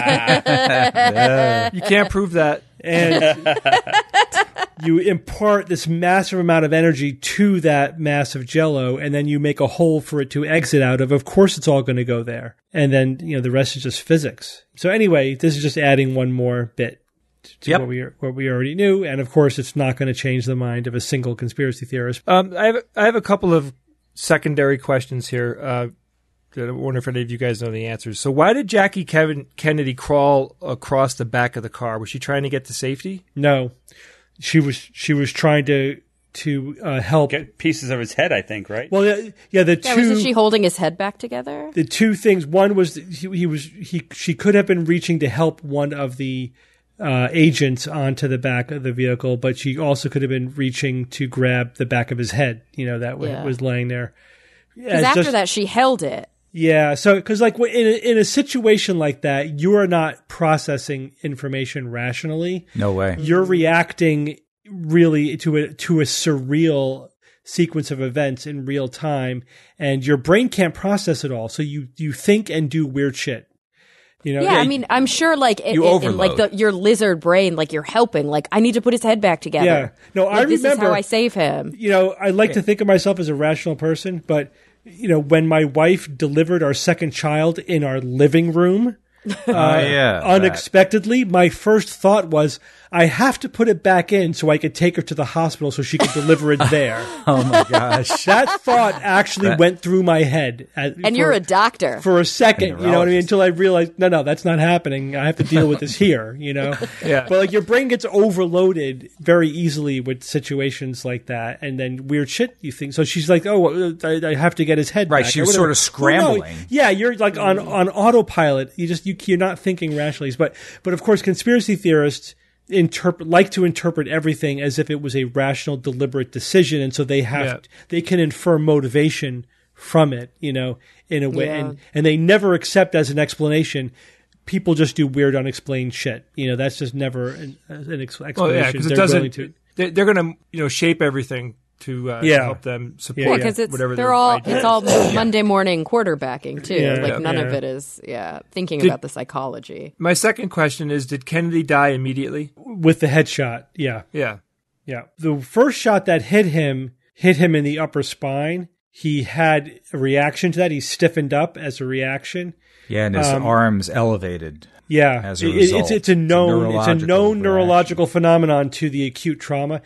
You can't prove that. And you impart this massive amount of energy to that mass of jello, and then you make a hole for it to exit out of. Of course, it's all going to go there. And then, the rest is just physics. So anyway, this is just adding one more bit to what we already knew, and of course, it's not going to change the mind of a single conspiracy theorist. I have a couple of secondary questions here. I wonder if any of you guys know the answers. So, why did Jackie Kennedy crawl across the back of the car? Was she trying to get to safety? No, she was trying to help get pieces of his head. I think, right? Well, wasn't she holding his head back together? The two things. One was she could have been reaching to help one of the agents onto the back of the vehicle, but she also could have been reaching to grab the back of his head, that was laying there. Because after that, she held it. Yeah, so because in a situation like that, you are not processing information rationally. No way. You're reacting really to a surreal sequence of events in real time, and your brain can't process it all. So you think and do weird shit. I mean, I'm sure your lizard brain, you're helping, I need to put his head back together. Yeah. No, I remember. This is how I save him. I like to think of myself as a rational person, but, when my wife delivered our second child in our living room, unexpectedly, my first thought was, I have to put it back in so I could take her to the hospital so she could deliver it there. Oh my gosh. That thought actually went through my head. And you're a doctor. For a second, you know what I mean? Until I realized, no, that's not happening. I have to deal with this here, you know? Yeah. But like your brain gets overloaded very easily with situations like that. And then weird shit you think. So she's like, oh, I have to get his head Right, back. she was sort of scrambling. Yeah, you're like on autopilot. You're not thinking rationally. But of course, conspiracy theorists like to interpret everything as if it was a rational, deliberate decision, and so they can infer motivation from it, you know, in a way, and they never accept as an explanation. People just do weird, unexplained shit. You know, that's just never an explanation. Well, yeah, because it doesn't. They're going to shape everything to help them support because whatever it's all Monday morning quarterbacking too. None of it is thinking about the psychology. My second question is: did Kennedy die immediately with the headshot? Yeah. The first shot that hit him in the upper spine. He had a reaction to that. He stiffened up as a reaction. Yeah, and his arms elevated. Yeah, as a result. It's a known neurological phenomenon to the acute trauma.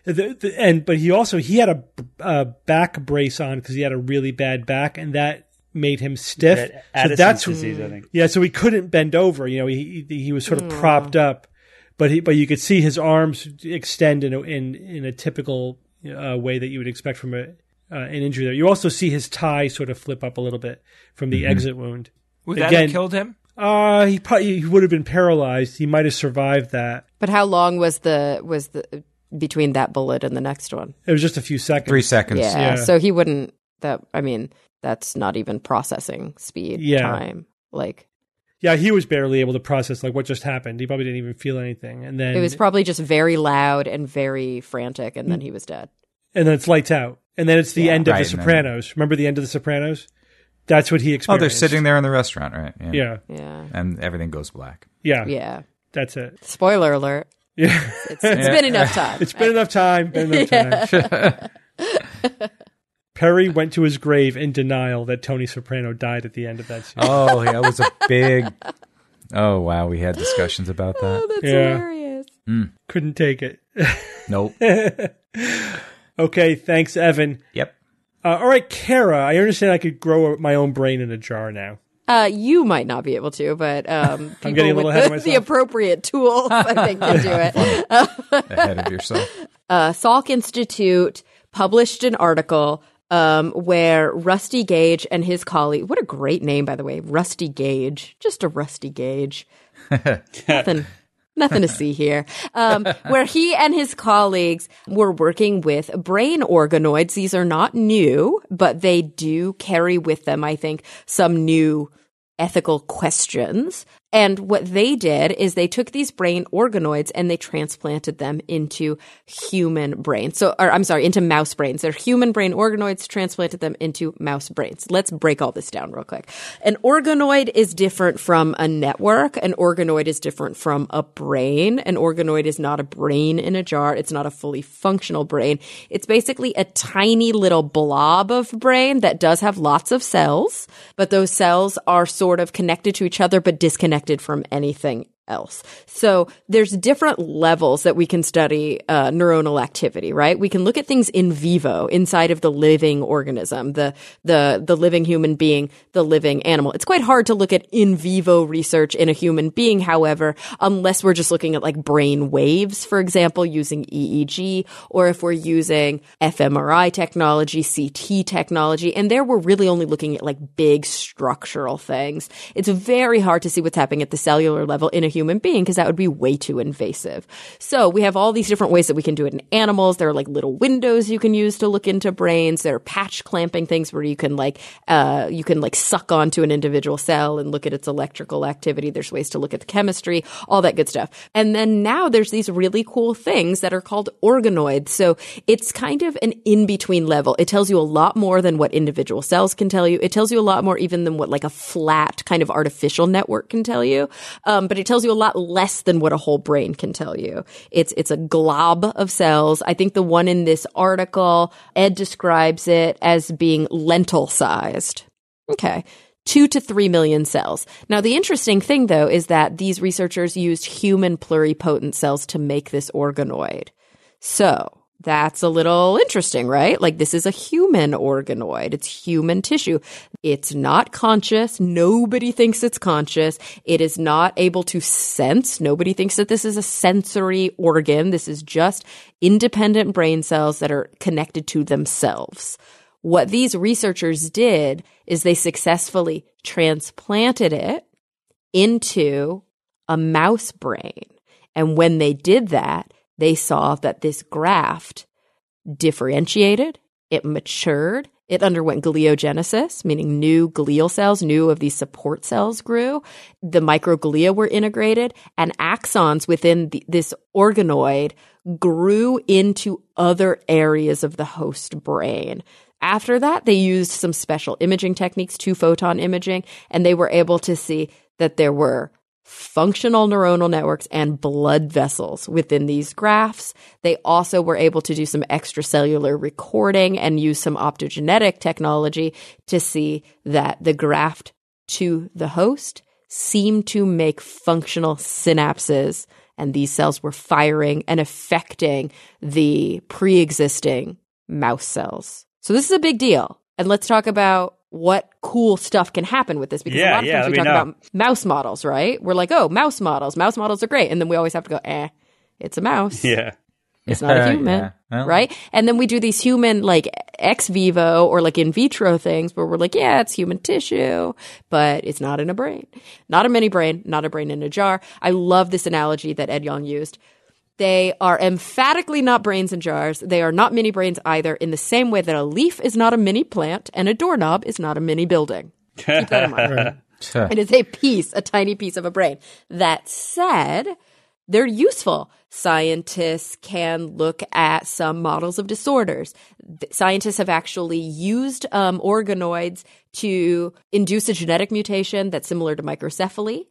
But he had a back brace on because he had a really bad back, and that made him stiff. Addison's disease, I think. Yeah, so he couldn't bend over. You know, he was sort of propped up, but you could see his arms extend in a typical way that you would expect from an injury there. You also see his tie sort of flip up a little bit from the exit wound. Would that have killed him? He would have been paralyzed. He might have survived that. But how long was the between that bullet and the next one? It was just a few seconds. 3 seconds. Yeah. So he wouldn't. That's not even processing speed time. Yeah, he was barely able to process what just happened. He probably didn't even feel anything, and then it was probably just very loud and very frantic, and then he was dead. And then it's lights out, and then it's the end of The Sopranos. Remember the end of The Sopranos? That's what he experienced. Oh, they're sitting there in the restaurant, right? Yeah. And everything goes black. Yeah. That's it. Spoiler alert. Yeah. It's been enough time. It's been enough time. Perry went to his grave in denial that Tony Soprano died at the end of that scene. Oh, yeah, it was a big... Oh, wow, we had discussions about that. Oh, that's hilarious. Couldn't take it. Nope. Okay, thanks, Evan. Yep. All right, Kara, I understand I could grow my own brain in a jar now. You might not be able to, but I'm getting a little ahead of myself. The appropriate tools, I think, can do it. Ahead of yourself. Salk Institute published an article where Rusty Gage and his colleague, what a great name, by the way, Rusty Gage, just a Rusty Gage. Nothing to see here. Where he and his colleagues were working with brain organoids. These are not new, but they do carry with them, I think, some new ethical questions. And what they did is they took these brain organoids and they transplanted them into human brains. Into mouse brains. They're human brain organoids, transplanted them into mouse brains. Let's break all this down real quick. An organoid is different from a network. An organoid is different from a brain. An organoid is not a brain in a jar. It's not a fully functional brain. It's basically a tiny little blob of brain that does have lots of cells, but those cells are sort of connected to each other but disconnected from anything else. So there's different levels that we can study neuronal activity, right? We can look at things in vivo inside of the living organism, the living human being, the living animal. It's quite hard to look at in vivo research in a human being, however, unless we're just looking at brain waves, for example, using EEG, or if we're using fMRI technology, CT technology, and there we're really only looking at big structural things. It's very hard to see what's happening at the cellular level in a human being because that would be way too invasive. So we have all these different ways that we can do it in animals. There are little windows you can use to look into brains. There are patch clamping things where you can suck onto an individual cell and look at its electrical activity. There's ways to look at the chemistry, all that good stuff. And then now there's these really cool things that are called organoids. So it's kind of an in-between level. It tells you a lot more than what individual cells can tell you. It tells you a lot more even than what a flat kind of artificial network can tell you. But it tells you a lot less than what a whole brain can tell you. It's a glob of cells. I think the one in this article, Ed describes it as being lentil-sized. Okay. 2 to 3 million cells. Now, the interesting thing, though, is that these researchers used human pluripotent cells to make this organoid. So that's a little interesting, right? Like, this is a human organoid. It's human tissue. It's not conscious. Nobody thinks it's conscious. It is not able to sense. Nobody thinks that this is a sensory organ. This is just independent brain cells that are connected to themselves. What these researchers did is they successfully transplanted it into a mouse brain. And when they did that, they saw that this graft differentiated, it matured, it underwent gliogenesis, meaning new glial cells, new of these support cells grew. The microglia were integrated, and axons within this organoid grew into other areas of the host brain. After that, they used some special imaging techniques, 2-photon imaging, and they were able to see that there were functional neuronal networks and blood vessels within these grafts. They also were able to do some extracellular recording and use some optogenetic technology to see that the graft to the host seemed to make functional synapses, and these cells were firing and affecting the pre-existing mouse cells. So this is a big deal. And let's talk about what cool stuff can happen with this, because a lot of times we talk about mouse models, right? We're like, oh, mouse models are great. And then we always have to go, it's a mouse. Yeah. It's not a human, right? And then we do these human, like, ex vivo or like in vitro things where we're like, yeah, it's human tissue, but it's not in a brain. Not a mini brain, not a brain in a jar. I love this analogy that Ed Yong used. They are emphatically not brains in jars. They are not mini brains either, in the same way that a leaf is not a mini plant and a doorknob is not a mini building. Keep that in mind. It is a tiny piece of a brain. That said, they're useful. Scientists can look at some models of disorders. Scientists have actually used organoids to induce a genetic mutation that's similar to microcephaly.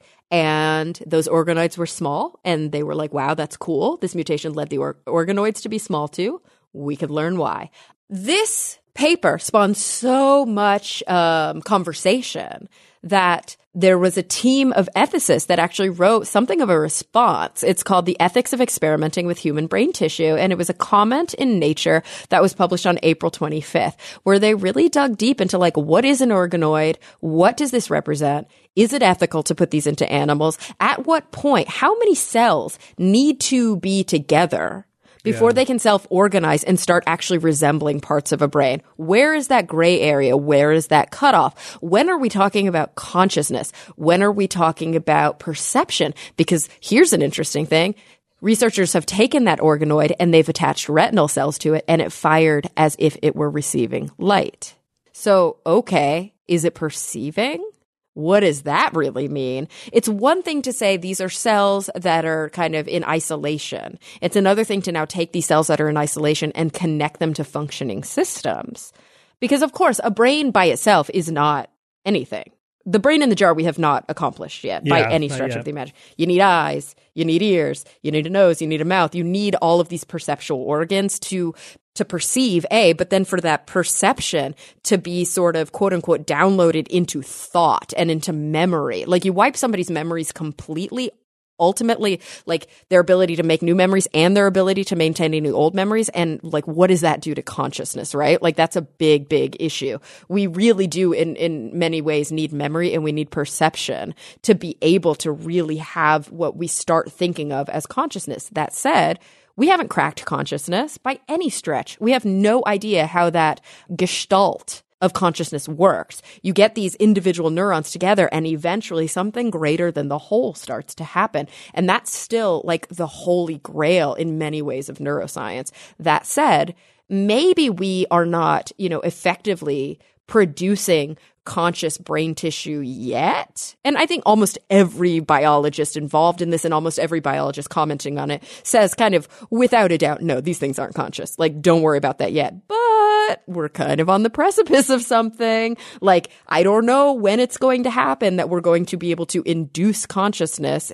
And those organoids were small, and they were like, wow, that's cool. This mutation led the organoids to be small too. We could learn why. This paper spawned so much conversation that there was a team of ethicists that actually wrote something of a response. It's called The Ethics of Experimenting with Human Brain Tissue, and it was a comment in Nature that was published on April 25th, where they really dug deep into, like, what is an organoid? What does this represent? Is it ethical to put these into animals? At what point? How many cells need to be together before they can self-organize and start actually resembling parts of a brain? Where is that gray area? Where is that cutoff? When are we talking about consciousness? When are we talking about perception? Because here's an interesting thing. Researchers have taken that organoid and they've attached retinal cells to it, and it fired as if it were receiving light. So, okay, is it perceiving? What does that really mean? It's one thing to say these are cells that are kind of in isolation. It's another thing to now take these cells that are in isolation and connect them to functioning systems. Because, of course, a brain by itself is not anything. The brain in the jar we have not accomplished yet by any stretch of the imagination. You need eyes, you need ears, you need a nose, you need a mouth. You need all of these perceptual organs to perceive, but then for that perception to be sort of, quote unquote, downloaded into thought and into memory. Like, you wipe somebody's memories completely, ultimately, like, their ability to make new memories and their ability to maintain any old memories. And, like, what does that do to consciousness, right? Like, that's a big, big issue. We really do, in many ways, need memory, and we need perception to be able to really have what we start thinking of as consciousness. That said, we haven't cracked consciousness by any stretch. We have no idea how that gestalt of consciousness works. You get these individual neurons together, and eventually something greater than the whole starts to happen. And that's still like the holy grail in many ways of neuroscience. That said, maybe we are not, effectively producing conscious brain tissue yet. And I think almost every biologist involved in this, and almost every biologist commenting on it, says kind of without a doubt, no, these things aren't conscious. Like, don't worry about that yet. But we're kind of on the precipice of something. Like, I don't know when it's going to happen that we're going to be able to induce consciousness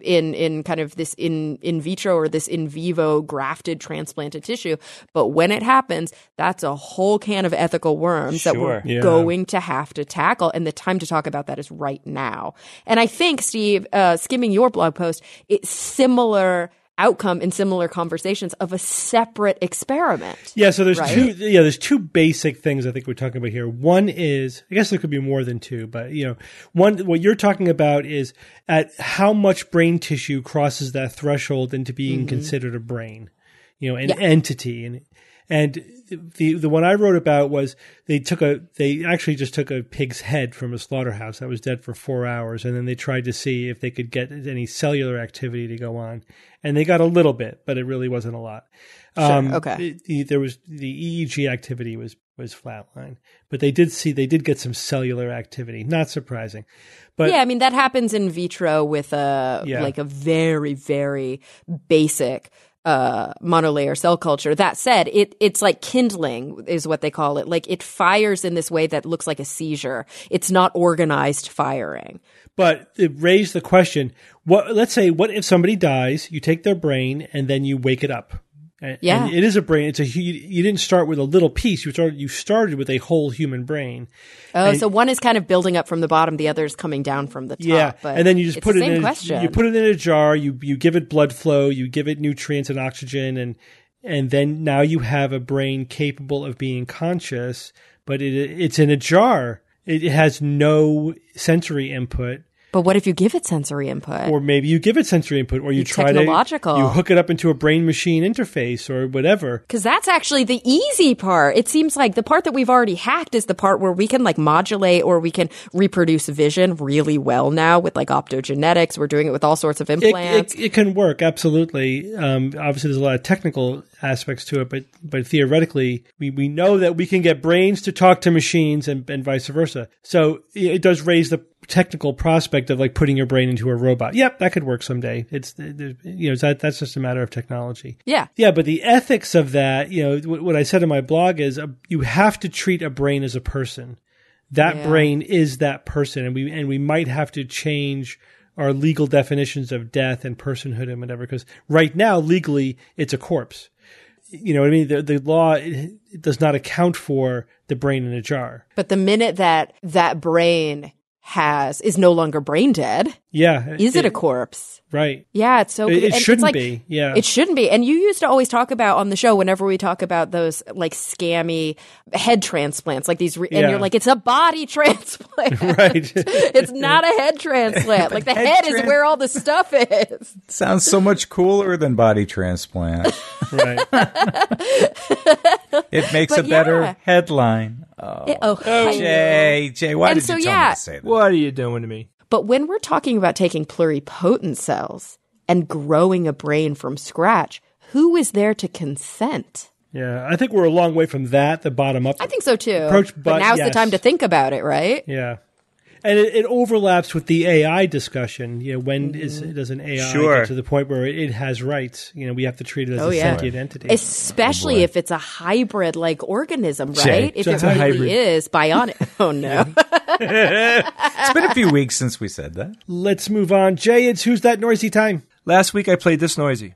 in kind of this in vitro or this in vivo grafted transplanted tissue. But when it happens, that's a whole can of ethical worms that we're going to have to tackle. And the time to talk about that is right now. And I think, Steve, skimming your blog post, it's similar outcome in similar conversations of a separate experiment. Yeah, so there's two basic things I think we're talking about here. One is, I guess there could be more than two, but one, what you're talking about is at how much brain tissue crosses that threshold into being considered a brain, an entity. And the one I wrote about was they actually just took a pig's head from a slaughterhouse that was dead for 4 hours, and then they tried to see if they could get any cellular activity to go on, and they got a little bit, but it really wasn't a lot. Okay. There was the EEG activity was flatline, but they did get some cellular activity. Not surprising, but yeah, I mean that happens in vitro with like a very, very basic monolayer cell culture. That said, it's like kindling is what they call it. Like it fires in this way that looks like a seizure. It's not organized firing. But it raised the question, let's say, what if somebody dies, you take their brain and then you wake it up? And it is a brain. You didn't start with a little piece. You started with a whole human brain. Oh, so one is kind of building up from the bottom, the other is coming down from the top. Yeah, but and then you just put it in. Question. You put it in a jar. You give it blood flow. You give it nutrients and oxygen, and then now you have a brain capable of being conscious. But it's in a jar. It has no sensory input. But what if you give it sensory input? Or maybe you give it sensory input, or you try technological. You hook it up into a brain-machine interface or whatever. Because that's actually the easy part. It seems like the part that we've already hacked is the part where we can like modulate or we can reproduce vision really well now with like optogenetics. We're doing it with all sorts of implants. It can work, absolutely. Obviously, there's a lot of technical aspects to it, but theoretically, we know that we can get brains to talk to machines and vice versa. So it does raise the technical prospect of like putting your brain into a robot. Yep, that could work someday. That's just a matter of technology. Yeah. Yeah, but the ethics of that, what I said in my blog is you have to treat a brain as a person. That brain is that person, and we might have to change our legal definitions of death and personhood and whatever, because right now legally it's a corpse. You know what I mean? The law it does not account for the brain in a jar. But the minute that brain is no longer brain dead. Yeah. Is it a corpse? Right. Yeah, it's so It shouldn't be. Yeah. It shouldn't be. And you used to always talk about on the show whenever we talk about those like scammy head transplants, like these, and you're like, it's a body transplant. Right. It's not a head transplant. Like the head is where all the stuff is. Sounds so much cooler than body transplant. Right. It makes a better headline. Jay, why did you tell me to say that? What are you doing to me? But when we're talking about taking pluripotent cells and growing a brain from scratch, who is there to consent? Yeah, I think we're a long way from that, the bottom up I think so too. approach. But now's the time to think about it, right? Yeah. And it overlaps with the AI discussion. When does an AI get to the point where it has rights? We have to treat it as a sentient entity. Especially if it's a hybrid like organism, right? Jay, if it really is bionic. Oh, no. It's been a few weeks since we said that. Let's move on. Jay, it's Who's That Noisy time. Last week I played this noisy.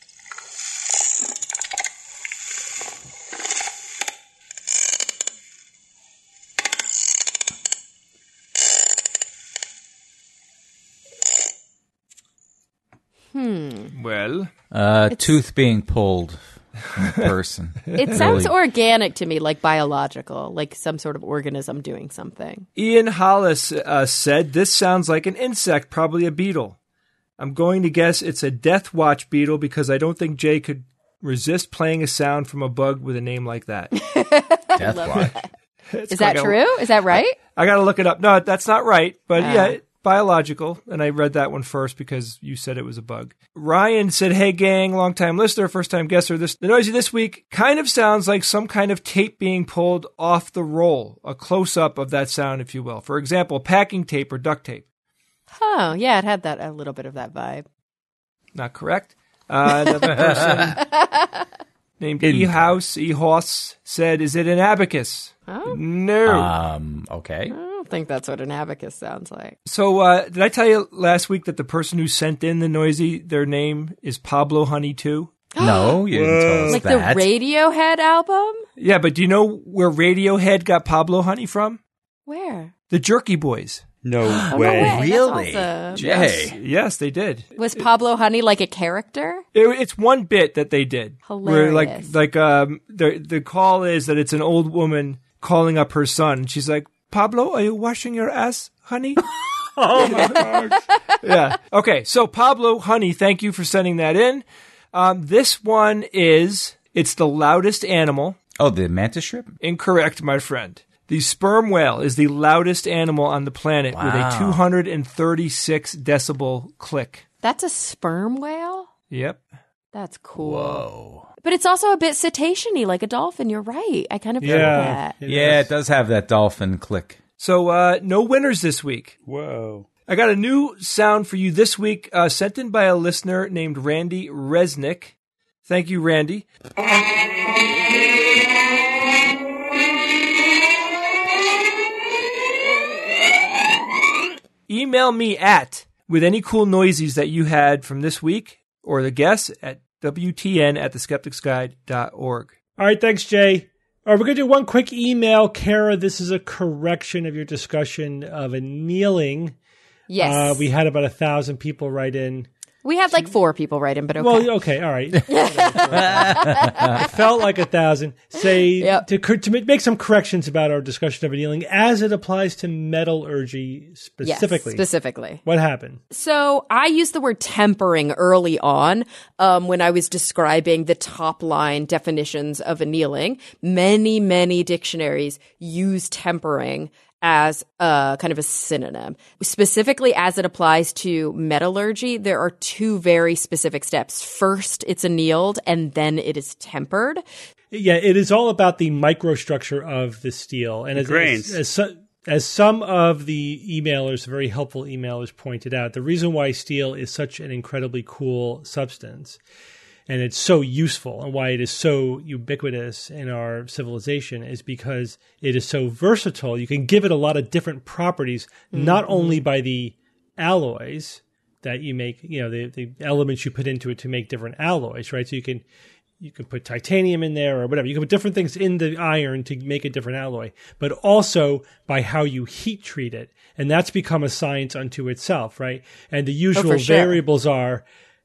Well, tooth being pulled from a person. It sounds organic to me, like biological, like some sort of organism doing something. Ian Hollis said, this sounds like an insect, probably a beetle. I'm going to guess it's a Death Watch beetle because I don't think Jay could resist playing a sound from a bug with a name like that. Death Watch. Is that true? Is that right? I got to look it up. No, that's not right. But biological. And I read that one first because you said it was a bug. Ryan said, hey, gang, long-time listener, first-time guesser. The noisy this week kind of sounds like some kind of tape being pulled off the roll. A close-up of that sound, if you will. For example, packing tape or duct tape. Oh, yeah, it had a little bit of that vibe. Not correct. Another person named Ehos said, "Is it an abacus?" Oh. No. Okay. I don't think that's what an abacus sounds like. So did I tell you last week that the person who sent in the noisy, their name is Pablo Honey too? No, you didn't tell us Like that. the Radiohead album? Yeah, but do you know where Radiohead got Pablo Honey from? Where? The Jerky Boys. No Oh, way. no way. That's Really? awesome. Jay. Yes, they did. Was Pablo Honey like a character? It's one bit that they did. Where Hilarious. the call is that it's an old woman calling up her son. She's like, "Pablo, are you washing your ass, honey?" Oh my gosh. Yeah. Okay. So Pablo Honey, thank you for sending that in. This one it's the loudest animal. Oh, the mantis shrimp? Incorrect, my friend. The sperm whale is the loudest animal on the planet with a Wow. 236 decibel click. That's a sperm whale? Yep. That's cool. Whoa. But it's also a bit cetacean-y, like a dolphin. You're right. I kind of feel Yeah. that. Yeah, it does have that dolphin click. So no winners this week. Whoa. I got a new sound for you this week, sent in by a listener named Randy Resnick. Thank you, Randy. Email me with any cool noisies that you had from this week or the guests at WTN@theskepticsguide.org. All right, thanks, Jay. All right, we're going to do one quick email. Kara, this is a correction of your discussion of annealing. Yes. We had about 1,000 people write in. We had like 4 people write in, but okay. Well, okay, all right. It felt like 1,000. Say Yep. to make some corrections about our discussion of annealing as it applies to metallurgy Yes, specifically. specifically. What happened? So I used the word tempering early on when I was describing the top line definitions of annealing. Many, many dictionaries use tempering as a kind of a synonym. Specifically as it applies to metallurgy, there are 2 very specific steps. First, it's annealed, and then it is tempered. Yeah, it is all about the microstructure of the steel. And grains. As some of the emailers, very helpful emailers, pointed out, the reason why steel is such an incredibly cool substance and it's so useful and why it is so ubiquitous in our civilization is because it is so versatile. You can give it a lot of different properties, not only by the alloys that you make, the elements you put into it to make different alloys, right? So you can put titanium in there or whatever. You can put different things in the iron to make a different alloy, but also by how you heat treat it. And that's become a science unto itself, right? And the usual for sure. variables are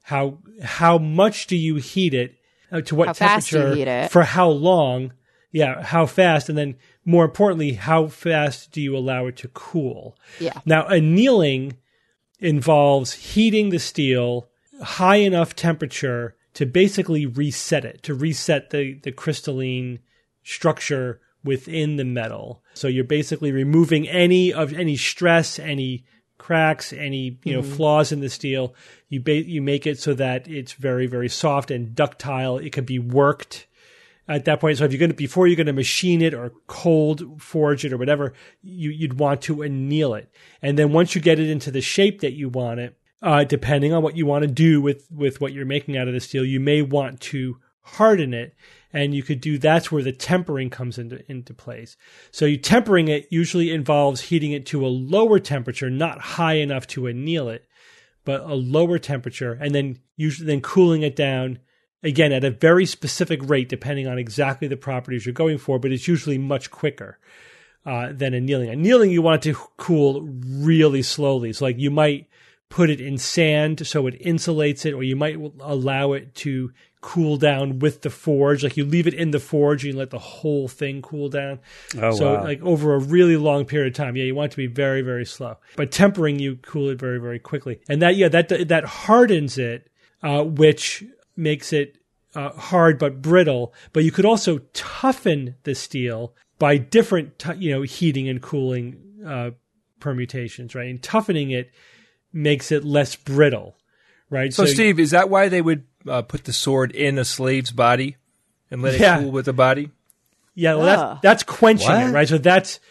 how much do you heat it, to what How fast you temperature, heat it. for how long, how fast, and then more importantly, how fast do you allow it to cool? Yeah. Now, annealing involves heating the steel high enough temperature to basically reset it, to reset the crystalline structure within the metal. So you're basically removing any stress, any cracks, any flaws in the steel. You make it so that it's very, very soft and ductile. It can be worked at that point. So if before you're going to machine it or cold forge it or whatever, you'd want to anneal it. And then once you get it into the shape that you want it, depending on what you want to do with what you're making out of the steel, you may want to harden it. And you could that's where the tempering comes into place. So tempering it usually involves heating it to a lower temperature, not high enough to anneal it, but a lower temperature, and then cooling it down again at a very specific rate, depending on exactly the properties you're going for, but it's usually much quicker than annealing. Annealing, you want it to cool really slowly. So like you might put it in sand so it insulates it, or you might allow it to cool down with the forge. Like you leave it in the forge and you let the whole thing cool down. Oh, so wow. like over a really long period of time. Yeah, you want it to be very, very slow. But tempering, you cool it very, very quickly. And that hardens it, which makes it hard but brittle. But you could also toughen the steel by different heating and cooling permutations, right? And toughening it makes it less brittle, right? So Steve, is that why they would put the sword in a slave's body and let it cool with the body? Yeah, well, that's quenching it, right? So that's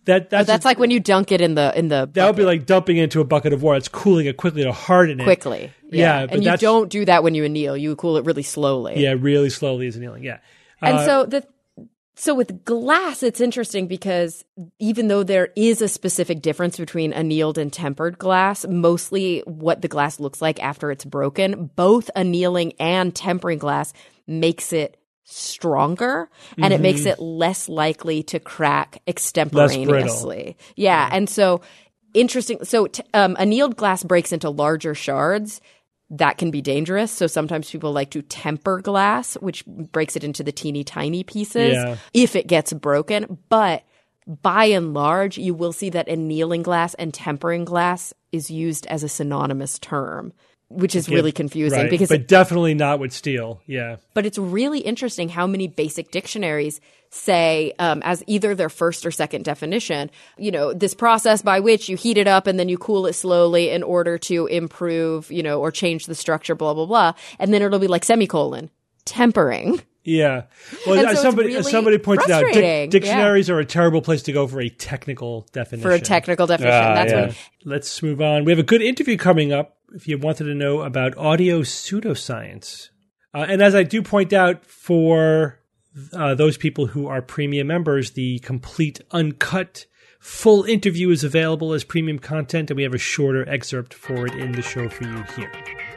That's like when you dunk it in the that would be like dumping into a bucket of water. It's cooling it quickly to harden it. quickly. Yeah, but and you don't do that when you anneal. You cool it really slowly. Yeah, really slowly is annealing. Yeah. And so with glass, it's interesting because even though there is a specific difference between annealed and tempered glass, mostly what the glass looks like after it's broken, both annealing and tempering glass makes it stronger and it makes it less likely to crack extemporaneously. Yeah. And so interesting. So annealed glass breaks into larger shards. That can be dangerous. So sometimes people like to temper glass, which breaks it into the teeny tiny pieces if it gets broken. But by and large, you will see that annealing glass and tempering glass is used as a synonymous term, which is really confusing. Right. But definitely not with steel. Yeah. But it's really interesting how many basic dictionaries say as either their first or second definition, this process by which you heat it up and then you cool it slowly in order to improve, or change the structure, blah, blah, blah. And then it'll be like semicolon, tempering. Yeah. Well, so somebody pointed out dictionaries are a terrible place to go for a technical definition. Let's move on. We have a good interview coming up if you wanted to know about audio pseudoscience. And as I do point out, for those people who are premium members, the complete uncut full interview is available as premium content, and we have a shorter excerpt for it in the show for you here.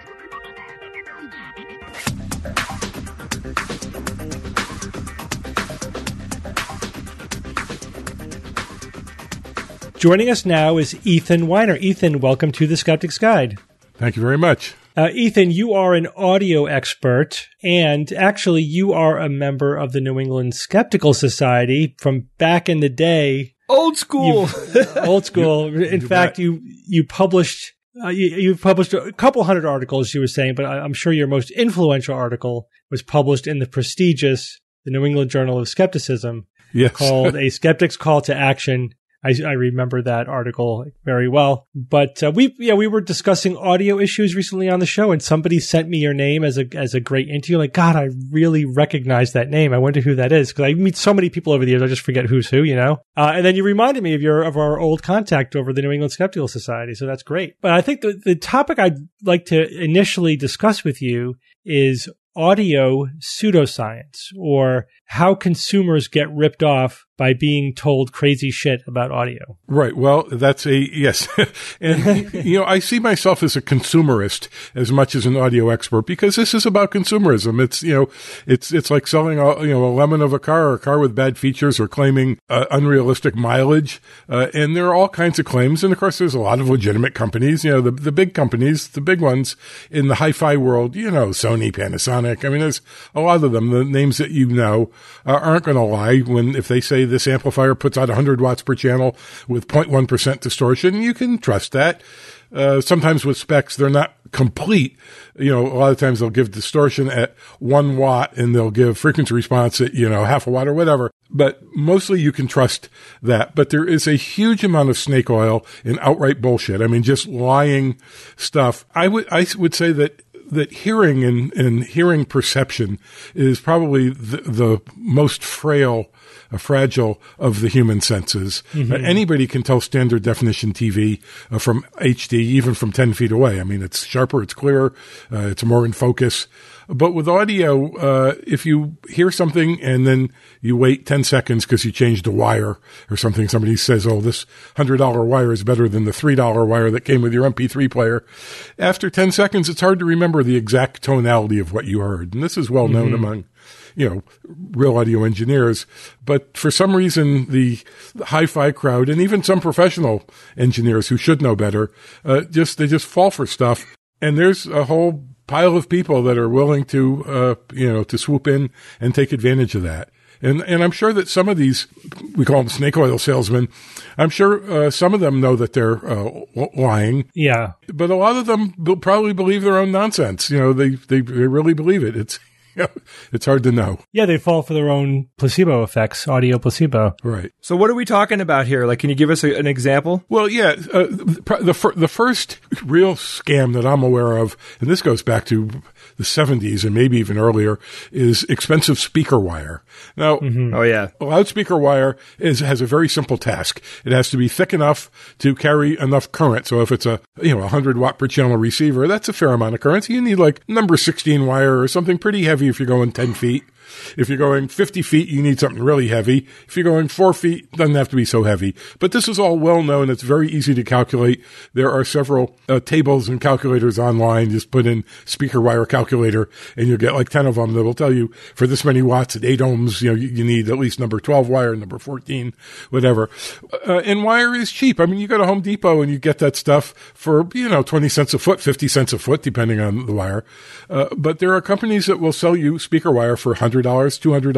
Joining us now is Ethan Weiner. Ethan, welcome to the Skeptic's Guide. Thank you very much. Ethan, you are an audio expert, and actually you are a member of the New England Skeptical Society from back in the day. Old school. Old school. In fact, you published you've published a couple hundred articles, you were saying, but I'm sure your most influential article was published in the prestigious The New England Journal of Skepticism, called A Skeptic's Call to Action. I remember that article very well. But we were discussing audio issues recently on the show, and somebody sent me your name as a great interview. Like, God, I really recognize that name. I wonder who that is, because I meet so many people over the years, I just forget who's who, And then you reminded me of our old contact over the New England Skeptical Society, so that's great. But I think the topic I'd like to initially discuss with you is audio pseudoscience, or how consumers get ripped off by being told crazy shit about audio. Right. Well, that's yes. And, I see myself as a consumerist as much as an audio expert, because this is about consumerism. It's, it's like selling a lemon of a car, or a car with bad features, or claiming unrealistic mileage. And there are all kinds of claims. And of course, there's a lot of legitimate companies, the big companies, the big ones in the hi-fi world, Sony, Panasonic. I mean, there's a lot of them. The names that aren't going to lie if they say this amplifier puts out 100 watts per channel with 0.1% distortion. You can trust that. Sometimes with specs, they're not complete. A lot of times they'll give distortion at 1 watt and they'll give frequency response at, half a watt or whatever. But mostly you can trust that. But there is a huge amount of snake oil and outright bullshit. I mean, just lying stuff. I would say that hearing and hearing perception is probably the most fragile of the human senses. Mm-hmm. Anybody can tell standard definition TV from HD, even from 10 feet away. I mean, it's sharper, it's clearer, it's more in focus. But with audio, if you hear something and then you wait 10 seconds because you changed a wire or something, somebody says, oh, this $100 wire is better than the $3 wire that came with your MP3 player. After 10 seconds, it's hard to remember the exact tonality of what you heard. And this is well known among real audio engineers. But for some reason, the hi-fi crowd and even some professional engineers who should know better, they just fall for stuff. And there's a whole pile of people that are willing to, to swoop in and take advantage of that. And I'm sure that some of these, we call them snake oil salesmen, I'm sure some of them know that they're lying. Yeah. But a lot of them will probably believe their own nonsense. They really believe it. It's hard to know. Yeah, they fall for their own placebo effects, audio placebo. Right. So what are we talking about here? Like, can you give us an example? Well, yeah, the first real scam that I'm aware of, and this goes back to the 70s and maybe even earlier is expensive speaker wire. Now, Oh, yeah. loudspeaker wire has a very simple task. It has to be thick enough to carry enough current. So if it's a 100 watt per channel receiver, that's a fair amount of current. So you need like number 16 wire or something pretty heavy if you're going 10 feet. If you're going 50 feet, you need something really heavy. If you're going 4 feet, it doesn't have to be so heavy. But this is all well known. It's very easy to calculate. There are several tables and calculators online. Just put in speaker wire calculator and you'll get like 10 of them that will tell you for this many watts at 8 ohms, you need at least number 12 wire, number 14, whatever. And wire is cheap. I mean, you go to Home Depot and you get that stuff for, 20 cents a foot, 50 cents a foot, depending on the wire. But there are companies that will sell you speaker wire for $100, $200,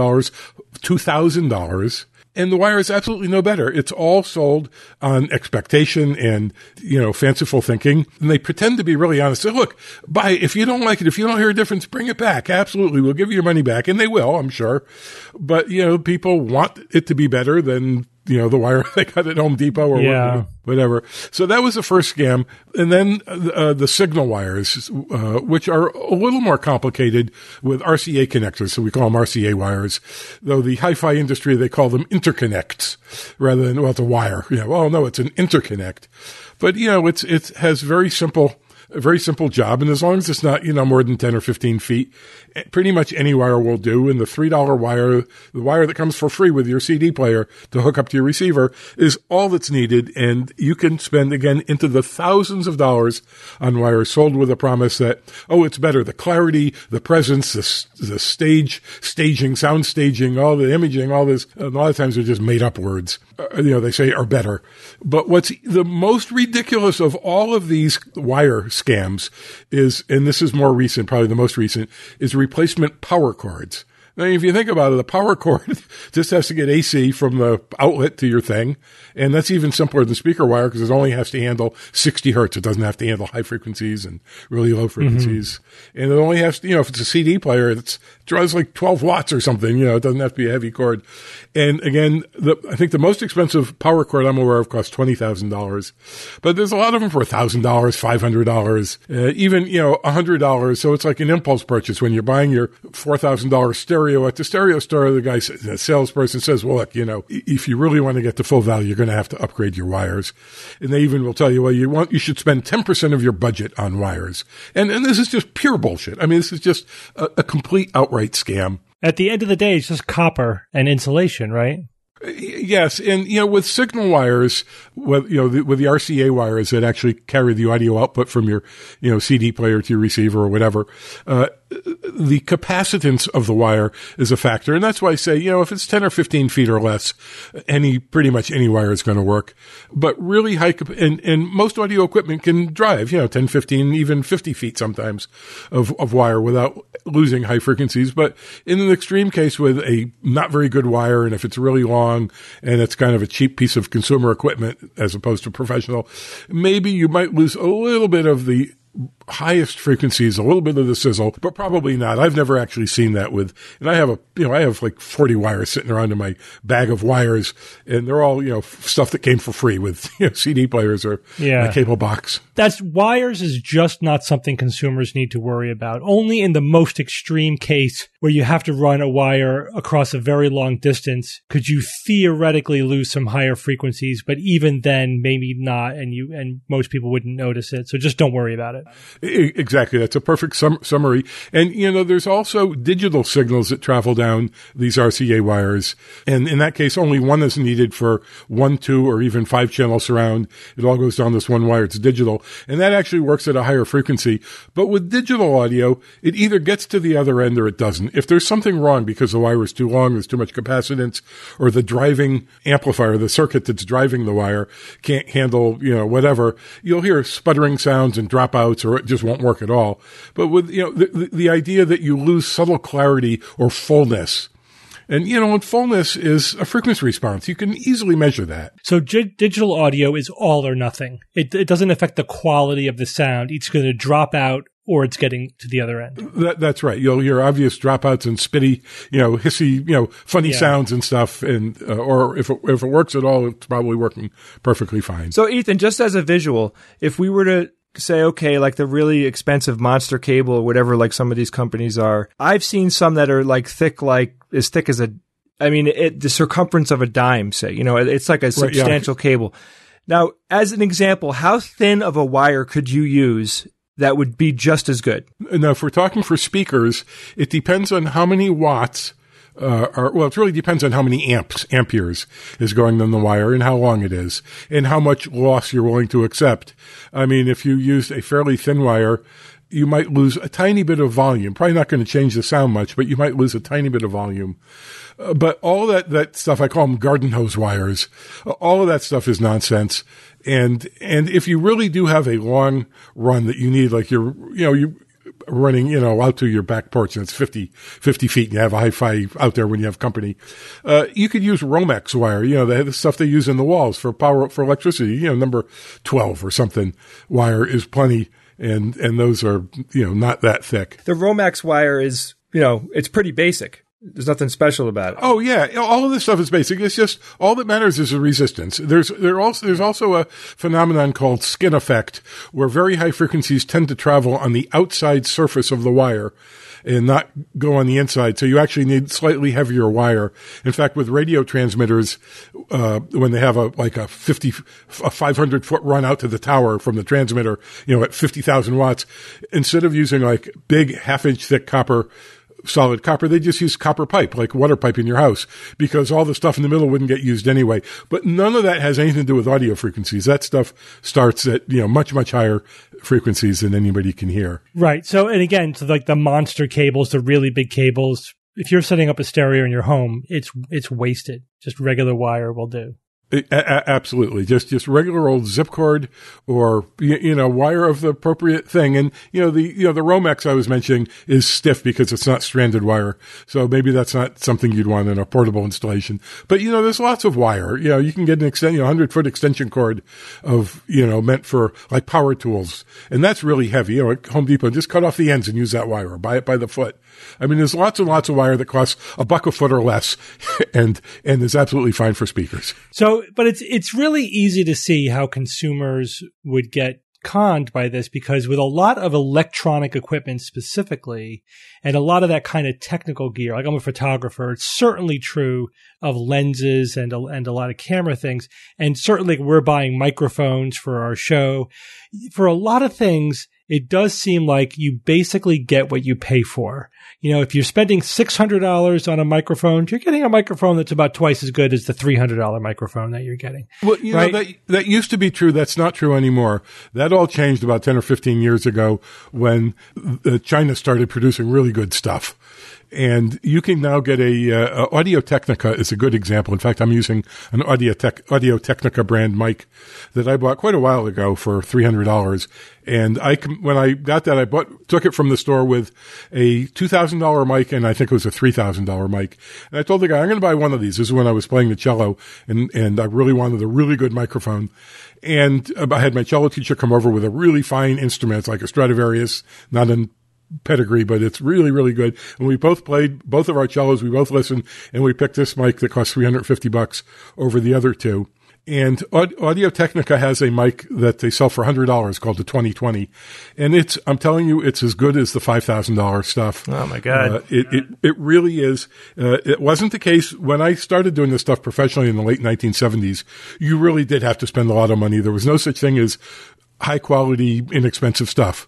$2,000. And the wire is absolutely no better. It's all sold on expectation and, fanciful thinking. And they pretend to be really honest. Say, look, buy it. If you don't like it, if you don't hear a difference, bring it back. Absolutely. We'll give you your money back. And they will, I'm sure. But, people want it to be better than, the wire they got at Home Depot or whatever. So that was the first scam. And then the signal wires, which are a little more complicated with RCA connectors. So we call them RCA wires. Though the hi-fi industry, they call them interconnects rather than, it's a wire. No, it's an interconnect. But, it has a very simple job. And as long as it's not, more than 10 or 15 feet, pretty much any wire will do. And the $3 wire, the wire that comes for free with your CD player to hook up to your receiver is all that's needed. And you can spend, again, into the thousands of dollars on wires sold with a promise that, it's better. The clarity, the presence, the staging, sound staging, all the imaging, all this. A lot of times they're just made up words. They say are better. But what's the most ridiculous of all of these wire scams is, and this is more recent, probably the most recent, is replacement power cords. Now, if you think about it, the power cord just has to get AC from the outlet to your thing. And that's even simpler than speaker wire because it only has to handle 60 hertz. It doesn't have to handle high frequencies and really low frequencies. Mm-hmm. And it only has to, if it's a CD player, it draws like 12 watts or something. It doesn't have to be a heavy cord. And again, I think the most expensive power cord I'm aware of costs $20,000. But there's a lot of them for $1,000, $500, even, $100. So it's like an impulse purchase when you're buying your $4,000 stereo at the stereo store. The salesperson says, well, look, if you really want to get the full value, you're going to have to upgrade your wires. And they even will tell you, well, you should spend 10% of your budget on wires. And this is just pure bullshit. I mean, this is just a complete outright scam. At the end of the day, it's just copper and insulation, right? Yes, and with signal wires, with the RCA wires that actually carry the audio output from your CD player to your receiver or whatever, the capacitance of the wire is a factor, and that's why I say if it's 10 or 15 feet or less, pretty much any wire is going to work. But really high and most audio equipment can drive 10, 15, even 50 feet sometimes of wire without losing high frequencies. But in an extreme case with a not very good wire, and if it's really long and it's kind of a cheap piece of consumer equipment as opposed to professional, maybe you might lose a little bit of the highest frequencies, a little bit of the sizzle, but probably not. I've never actually seen that and I have I have like 40 wires sitting around in my bag of wires, and they're all, stuff that came for free with CD players or my cable box. Wires is just not something consumers need to worry about. Only in the most extreme case where you have to run a wire across a very long distance could you theoretically lose some higher frequencies, but even then maybe not, and most people wouldn't notice it. So just don't worry about it. Exactly. That's a perfect summary. And, there's also digital signals that travel down these RCA wires. And in that case, only one is needed for 1, 2, or even 5 channel surround. It all goes down this one wire. It's digital. And that actually works at a higher frequency. But with digital audio, it either gets to the other end or it doesn't. If there's something wrong because the wire is too long, there's too much capacitance, or the driving amplifier, the circuit that's driving the wire can't handle, whatever, you'll hear sputtering sounds and dropouts, or it just won't work at all. But with, the idea that you lose subtle clarity or fullness, and, and fullness is a frequency response. You can easily measure that. So digital audio is all or nothing. It doesn't affect the quality of the sound. It's going to drop out or it's getting to the other end. That's right. You'll hear obvious dropouts and spitty, hissy, funny sounds and stuff. And, or if it works at all, it's probably working perfectly fine. So Ethan, just as a visual, if we were to say, okay, like the really expensive monster cable or whatever, like some of these companies are, I've seen some that are like as thick as the circumference of a dime, say, it's like a substantial cable. Now, as an example, how thin of a wire could you use that would be just as good? Now, if we're talking for speakers, it depends on how many watts it really depends on how many amperes is going on the wire and how long it is and how much loss you're willing to accept. I mean, if you used a fairly thin wire, you might lose a tiny bit of volume. Probably not going to change the sound much, but you might lose a tiny bit of volume. But all that stuff, I call them garden hose wires. All of that stuff is nonsense. And if you really do have a long run that you need, like you're running, out to your back porch and it's 50 feet and you have a hi-fi out there when you have company, you could use Romex wire, the stuff they use in the walls for power, for electricity, number 12 or something wire is plenty. And those are, not that thick. The Romex wire is, it's pretty basic. There's nothing special about it. Oh yeah, all of this stuff is basic. It's just all that matters is the resistance. There's also a phenomenon called skin effect, where very high frequencies tend to travel on the outside surface of the wire and not go on the inside. So you actually need slightly heavier wire. In fact, with radio transmitters, when they have a 500 foot run out to the tower from the transmitter, at 50,000 watts, instead of using like big half-inch thick solid copper, they just use copper pipe, like water pipe in your house, because all the stuff in the middle wouldn't get used anyway. But none of that has anything to do with audio frequencies. That stuff starts at, much, much higher frequencies than anybody can hear. Right. So, and again, so like the monster cables, the really big cables, if you're setting up a stereo in your home, it's wasted. Just regular wire will do. Absolutely. Just regular old zip cord or, wire of the appropriate thing. And, the Romex I was mentioning is stiff because it's not stranded wire. So maybe that's not something you'd want in a portable installation. But, there's lots of wire. You can get an 100-foot extension cord of, meant for like power tools. And that's really heavy. At Home Depot, just cut off the ends and use that wire or buy it by the foot. I mean, there's lots and lots of wire that costs $1 a foot or less and is absolutely fine for speakers. So, but it's really easy to see how consumers would get conned by this, because with a lot of electronic equipment specifically, and a lot of that kind of technical gear, like I'm a photographer, it's certainly true of lenses and a lot of camera things. And certainly we're buying microphones for our show. For a lot of things, it does seem like you basically get what you pay for. If you're spending $600 on a microphone, you're getting a microphone that's about twice as good as the $300 microphone that you're getting. Well, right? that used to be true. That's not true anymore. That all changed about 10 or 15 years ago when China started producing really good stuff. And you can now get Audio Technica is a good example. In fact, I'm using an Audio Technica brand mic that I bought quite a while ago for $300. And when I got that, took it from the store with a $2,000 mic, and I think it was a $3,000 mic. And I told the guy, I'm going to buy one of these. This is when I was playing the cello, and I really wanted a really good microphone. And I had my cello teacher come over with a really fine instrument. It's like a Stradivarius, not in pedigree, but it's really, really good. And we both played both of our cellos. We both listened, and we picked this mic that cost $350 over the other two. And Audio Technica has a mic that they sell for $100 called the 2020. And I'm telling you, it's as good as the $5,000 stuff. Oh my God. It really is. It wasn't the case when I started doing this stuff professionally in the late 1970s. You really did have to spend a lot of money. There was no such thing as high quality, inexpensive stuff.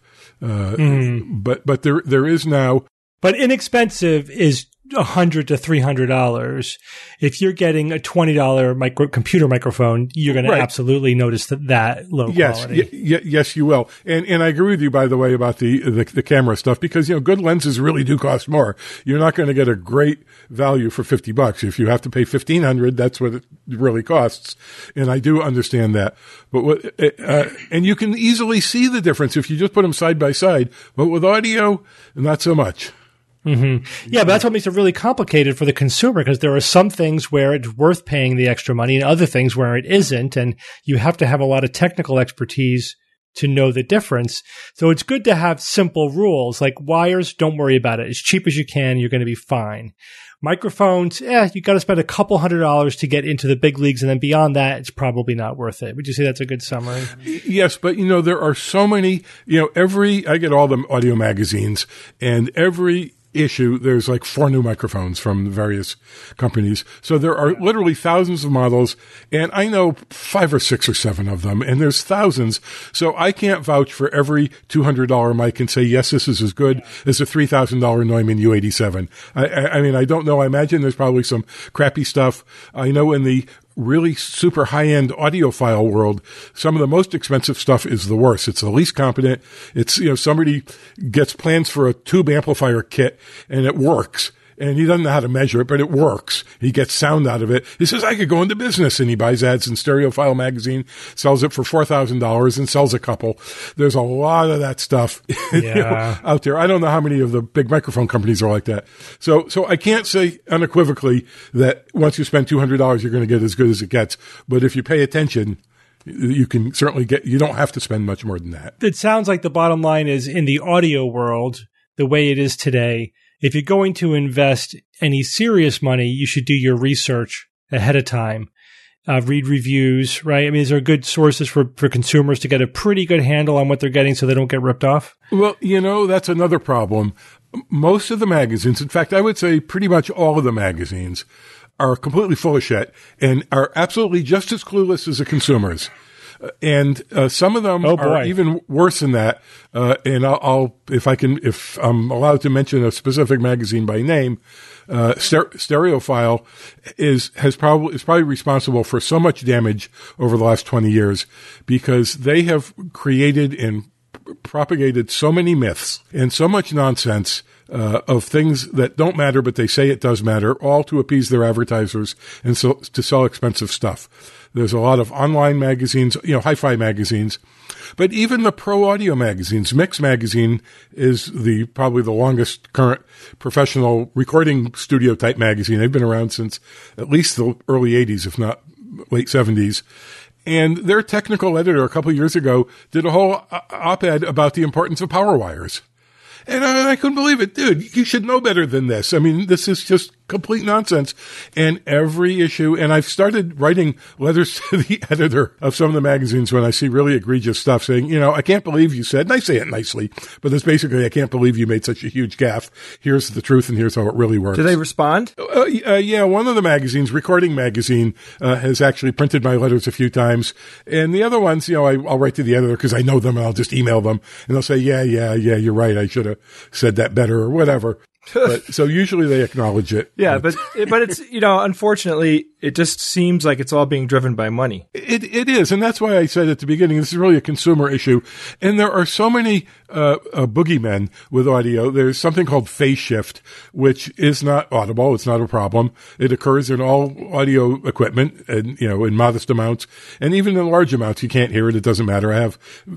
But there is now. But inexpensive is $100 to $300. If you're getting a $20 computer microphone, you're going to absolutely notice that low quality. Yes, you will. And I agree with you, by the way, about the camera stuff, because good lenses really do cost more. You're not going to get a great value for $50. If you have to pay $1,500, that's what it really costs. And I do understand that. But and you can easily see the difference if you just put them side by side. But with audio, not so much. Mm-hmm. Yeah, but that's what makes it really complicated for the consumer, because there are some things where it's worth paying the extra money and other things where it isn't. And you have to have a lot of technical expertise to know the difference. So it's good to have simple rules like wires. Don't worry about it. As cheap as you can, you're going to be fine. Microphones, you got to spend a couple $100s to get into the big leagues. And then beyond that, it's probably not worth it. Would you say that's a good summary? Yes, but there are so many, I get all the audio magazines, and every issue, there's like 4 new microphones from various companies. So there are literally thousands of models, and I know 5 or 6 or 7 of them, and there's thousands. So I can't vouch for every $200 mic and say, yes, this is as good as a $3,000 Neumann U87. I mean, I don't know. I imagine there's probably some crappy stuff. I know in the really super high-end audiophile world, some of the most expensive stuff is the worst. It's the least competent. It's, somebody gets plans for a tube amplifier kit and it works. And he doesn't know how to measure it, but it works. He gets sound out of it. He says, I could go into business. And he buys ads in Stereophile magazine, sells it for $4,000 and sells a couple. There's a lot of that stuff out there. I don't know how many of the big microphone companies are like that. So I can't say unequivocally that once you spend $200, you're going to get as good as it gets. But if you pay attention, you can certainly you don't have to spend much more than that. It sounds like the bottom line is in the audio world, the way it is today, if you're going to invest any serious money, you should do your research ahead of time. Read reviews, right? I mean, these are good sources for consumers to get a pretty good handle on what they're getting so they don't get ripped off. Well, that's another problem. Most of the magazines, in fact, I would say pretty much all of the magazines, are completely full of shit and are absolutely just as clueless as the consumers. And some of them are even worse than that. And I'll if I'm allowed to mention a specific magazine by name, Stereophile is probably responsible for so much damage over the last 20 years because they have created and propagated so many myths and so much nonsense of things that don't matter, but they say it does matter, all to appease their advertisers and so to sell expensive stuff. There's a lot of online magazines, hi-fi magazines, but even the pro audio magazines. Mix magazine is probably the longest current professional recording studio type magazine. They've been around since at least the early 80s, if not late 70s. And their technical editor a couple of years ago did a whole op-ed about the importance of power wires. And I couldn't believe it. Dude, you should know better than this. I mean, this is just complete nonsense. And every issue, and I've started writing letters to the editor of some of the magazines when I see really egregious stuff saying, I can't believe you said, and I say it nicely, but it's basically, I can't believe you made such a huge gaffe. Here's the truth and here's how it really works. Do they respond? Yeah, one of the magazines, Recording Magazine, has actually printed my letters a few times. And the other ones, I'll write to the editor because I know them and I'll just email them and they'll say, yeah, you're right. I should have said that better or whatever. But, so usually they acknowledge it. Yeah, but it's, unfortunately, it just seems like it's all being driven by money. It is. And that's why I said at the beginning, this is really a consumer issue. And there are so many boogeymen with audio. There's something called phase shift, which is not audible. It's not a problem. It occurs in all audio equipment and, in modest amounts. And even in large amounts, you can't hear it. It doesn't matter. I have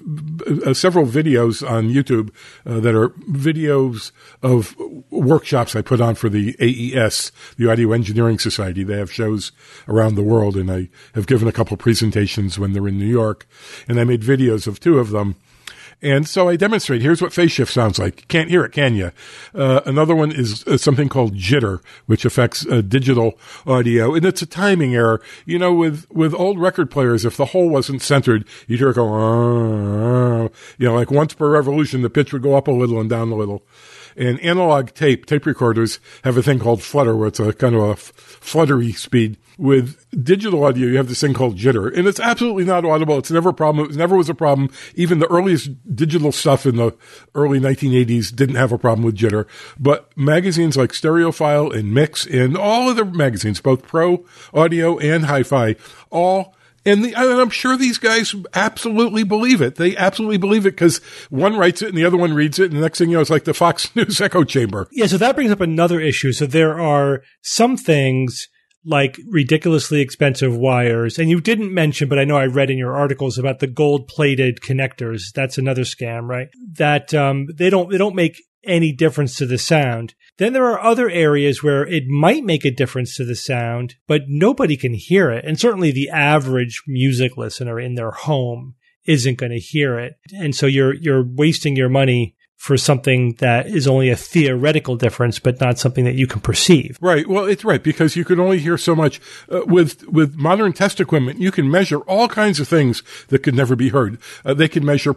several videos on YouTube that are videos of workshops I put on for the AES, the Audio Engineering Society. They have shows around the world, and I have given a couple of presentations when they're in New York, and I made videos of 2 of them. And so I demonstrate, here's what phase shift sounds like. You can't hear it, can you? Another one is something called jitter, which affects digital audio. And it's a timing error. With old record players, if the hole wasn't centered, you'd hear it go, like once per revolution, the pitch would go up a little and down a little. And analog tape recorders have a thing called flutter, where it's a kind of a fluttery speed. With digital audio, you have this thing called jitter, and it's absolutely not audible. It's never a problem. It never was a problem. Even the earliest digital stuff in the early 1980s didn't have a problem with jitter. But magazines like Stereophile and Mix and all other magazines, both pro audio and hi-fi, and I'm sure these guys absolutely believe it. They absolutely believe it because one writes it and the other one reads it. And the next thing you know, it's like the Fox News echo chamber. Yeah, so that brings up another issue. So there are some things like ridiculously expensive wires. And you didn't mention, but I know I read in your articles about the gold-plated connectors. That's another scam, right? That they don't make any difference to the sound. Then there are other areas where it might make a difference to the sound, but nobody can hear it. And certainly the average music listener in their home isn't going to hear it. And so you're wasting your money for something that is only a theoretical difference, but not something that you can perceive. Right. Well, it's right, because you can only hear so much. With modern test equipment, you can measure all kinds of things that could never be heard. They can measure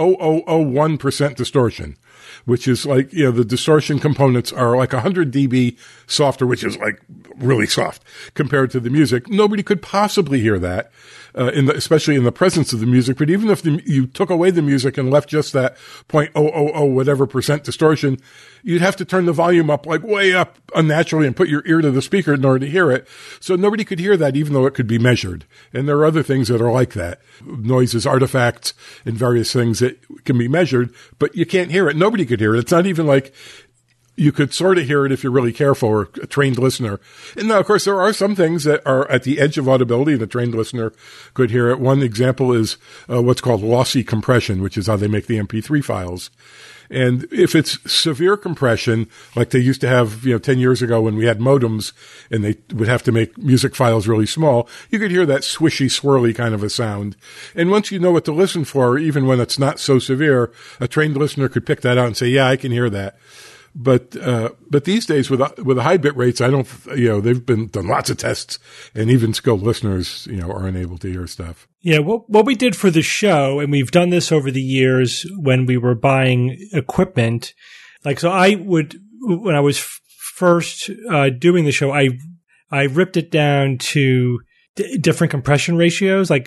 0.0001% distortion, which is like, the distortion components are like 100 dB softer, which is like really soft compared to the music. Nobody could possibly hear that. Especially in the presence of the music. But even if you took away the music and left just that 0.000 whatever percent distortion, you'd have to turn the volume up like way up unnaturally and put your ear to the speaker in order to hear it. So nobody could hear that, even though it could be measured. And there are other things that are like that. Noises, artifacts, and various things that can be measured, but you can't hear it. Nobody could hear it. It's not even like you could sort of hear it if you're really careful or a trained listener. And now, of course, there are some things that are at the edge of audibility and a trained listener could hear it. One example is what's called lossy compression, which is how they make the MP3 files. And if it's severe compression, like they used to have, 10 years ago when we had modems and they would have to make music files really small, you could hear that swishy, swirly kind of a sound. And once you know what to listen for, even when it's not so severe, a trained listener could pick that out and say, yeah, I can hear that. But these days with the high bit rates, I don't, they've been done lots of tests, and even skilled listeners, are unable to hear stuff. Yeah. What we did for the show, and we've done this over the years when we were buying equipment, so when I was first doing the show, I ripped it down to different compression ratios, like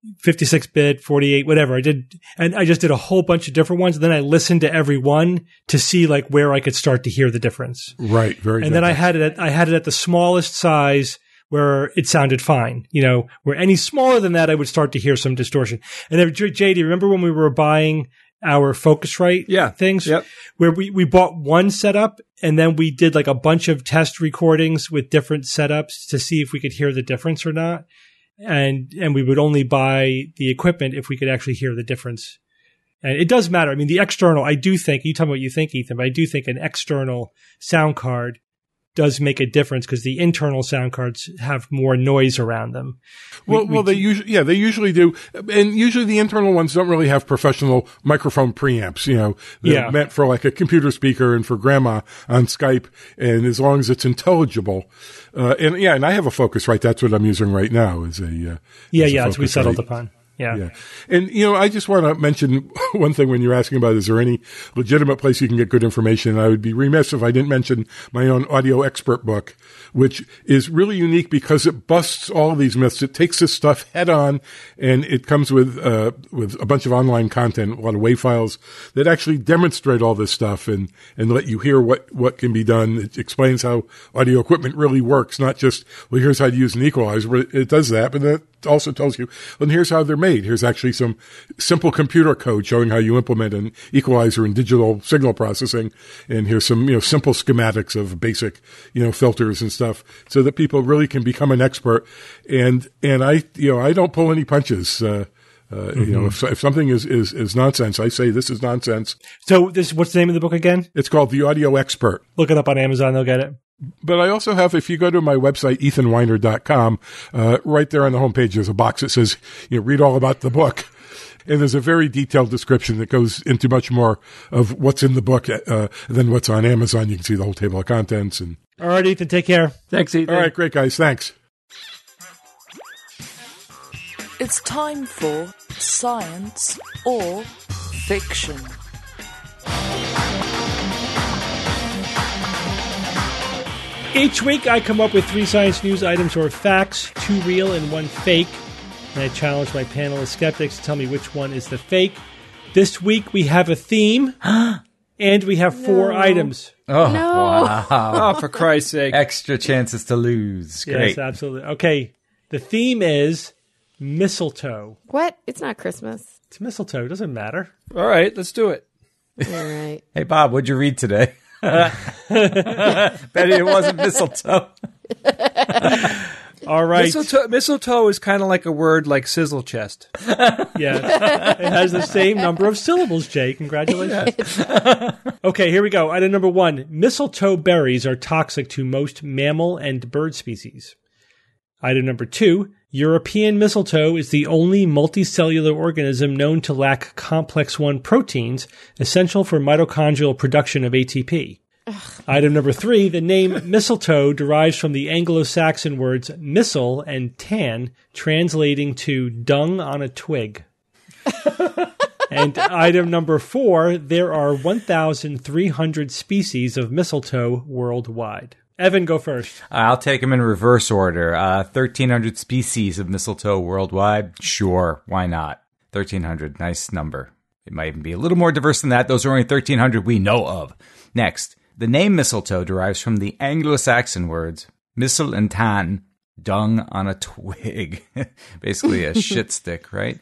56-bit, 48, whatever. I just did a whole bunch of different ones. And then I listened to every one to see where I could start to hear the difference. Right. Very good. And then I had it at the smallest size where it sounded fine. Where any smaller than that, I would start to hear some distortion. And then, Jay, do you remember when we were buying our Focusrite things? Yep. Where we bought one setup and then we did a bunch of test recordings with different setups to see if we could hear the difference or not. And we would only buy the equipment if we could actually hear the difference. And it does matter. I mean, the external, I do think, you tell me what you think, Ethan, but I do think an external sound card does make a difference because the internal sound cards have more noise around them. They usually do. And usually the internal ones don't really have professional microphone preamps, they're meant for a computer speaker and for grandma on Skype. And as long as it's intelligible. And I have a Focusrite. That's what I'm using right now is as we settled upon. Yeah. And, I just want to mention one thing when you're asking about, is there any legitimate place you can get good information? I would be remiss if I didn't mention my own audio expert book, which is really unique because it busts all of these myths. It takes this stuff head on, and it comes with a bunch of online content, a lot of WAV files that actually demonstrate all this stuff and let you hear what can be done. It explains how audio equipment really works, not just, well, here's how to use an equalizer. It does that, but that also tells you, and here's how they're made. Here's actually some simple computer code showing how you implement an equalizer in digital signal processing. And here's some, simple schematics of basic, filters and stuff so that people really can become an expert. And I don't pull any punches. If something is nonsense, I say this is nonsense. So what's the name of the book again? It's called The Audio Expert. Look it up on Amazon. They'll get it. But I also have, if you go to my website, ethanweiner.com, right there on the homepage, there's a box that says, read all about the book. And there's a very detailed description that goes into much more of what's in the book than what's on Amazon. You can see the whole table of contents. And all right, Ethan, take care. Thanks, Ethan. All right, great, guys. Thanks. It's time for Science or Fiction. Each week, I come up with 3 science news items or facts, 2 real and 1 fake. And I challenge my panel of skeptics to tell me which one is the fake. This week, we have a theme, and we have 4 items. Oh, No. wow. Oh, for Christ's sake. Extra chances to lose. Great. Yes, absolutely. Okay, the theme is mistletoe. What? It's not Christmas. It's mistletoe. It doesn't matter. All right, let's do it. All right. Hey, Bob, what'd you read today? Bet it wasn't mistletoe. All right. Mistletoe is kind of like a word like sizzle chest. Yeah. It has the same number of syllables, Jay. Congratulations. Okay, here we go. Item number 1. Mistletoe berries are toxic to most mammal and bird species. Item number 2. European mistletoe is the only multicellular organism known to lack complex 1 proteins essential for mitochondrial production of ATP. Item number 3, the name mistletoe derives from the Anglo-Saxon words missel and tan, translating to dung on a twig. And item number 4, there are 1,300 species of mistletoe worldwide. Evan, go first. I'll take them in reverse order. 1,300 species of mistletoe worldwide. Sure, why not? 1,300, nice number. It might even be a little more diverse than that. Those are only 1,300 we know of. Next, the name mistletoe derives from the Anglo-Saxon words missel and tan, dung on a twig. Basically a shit stick, right?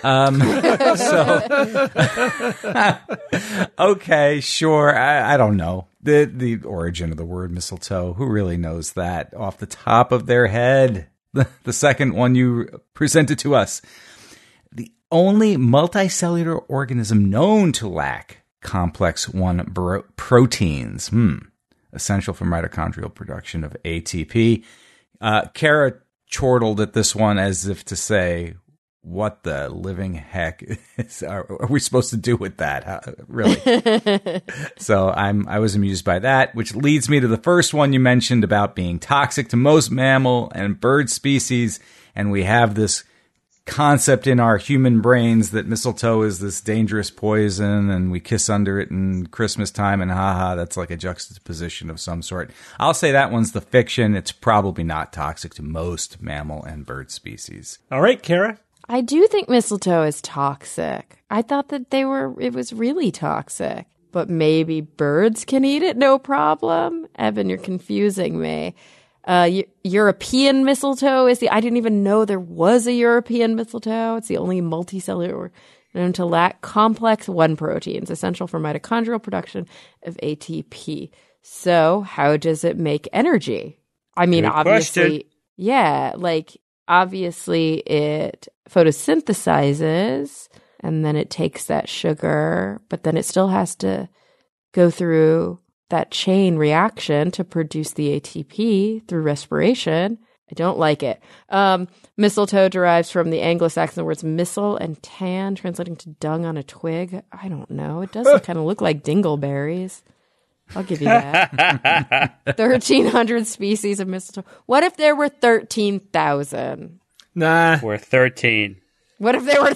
Okay, sure. I don't know. The origin of the word mistletoe, who really knows that off the top of their head? The second one you presented to us. The only multicellular organism known to lack complex 1 proteins, essential for mitochondrial production of ATP. Kara chortled at this one as if to say, what the living heck are we supposed to do with that? Really? So I was amused by that, which leads me to the first one you mentioned about being toxic to most mammal and bird species. And we have this concept in our human brains that mistletoe is this dangerous poison and we kiss under it in Christmas time and haha, that's like a juxtaposition of some sort. I'll say that one's the fiction. It's probably not toxic to most mammal and bird species. All right, Kara. I do think mistletoe is toxic. I thought that it was really toxic. But maybe birds can eat it, no problem. Evan, you're confusing me. European mistletoe I didn't even know there was a European mistletoe. It's the only multicellular known to lack complex 1 proteins, essential for mitochondrial production of ATP. So how does it make energy? I mean, Good obviously, question. Yeah, obviously it photosynthesizes and then it takes that sugar, but then it still has to go through that chain reaction to produce the ATP through respiration. I don't like it. Mistletoe derives from the Anglo-Saxon words missel and tan, translating to dung on a twig. I don't know. It does kind of look like dingleberries. I'll give you that. 1,300 species of mistletoe. What if there were 13,000? Nah. We're 13. What if there were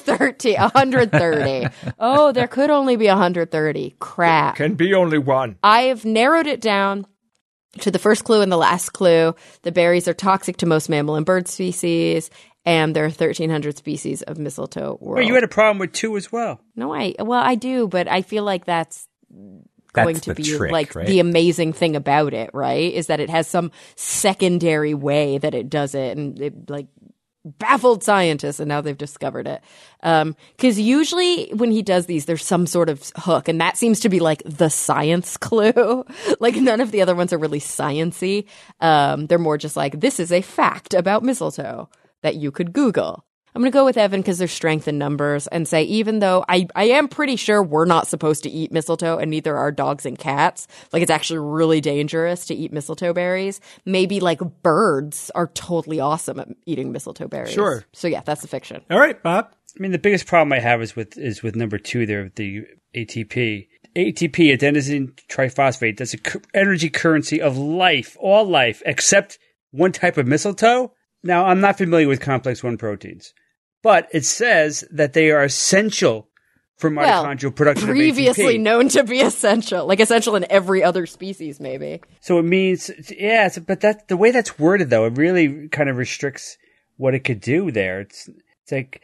130? Oh, there could only be 130. Crap. Can be only one. I have narrowed it down to the first clue and the last clue. The berries are toxic to most mammal and bird species, and there are 1,300 species of mistletoe world. Well, you had a problem with 2 as well. No, I do, but I feel like that's going to the be trick, like right? the amazing thing about it, right? Is that it has some secondary way that it does it, and it baffled scientists, and now they've discovered it. Because usually when he does these, there's some sort of hook, and that seems to be like the science clue. None of the other ones are really sciencey. They're more just like, this is a fact about mistletoe that you could Google. I'm going to go with Evan because there's strength in numbers and say, even though I am pretty sure we're not supposed to eat mistletoe and neither are dogs and cats, it's actually really dangerous to eat mistletoe berries. Maybe birds are totally awesome at eating mistletoe berries. Sure. So yeah, that's the fiction. All right, Bob. I mean, the biggest problem I have is with number 2 there, the ATP. ATP, adenosine triphosphate, that's an energy currency of life, all life, except one type of mistletoe. Now, I'm not familiar with complex 1 proteins, but it says that they are essential for mitochondrial production previously of ATP. known to be essential, essential in every other species, maybe. So it means, but the way that's worded, though, it really kind of restricts what it could do there. It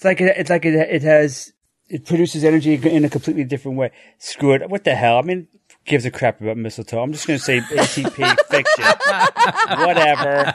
produces energy in a completely different way. Screw it. What the hell? I mean, gives a crap about mistletoe. I'm just going to say ATP fiction. Whatever.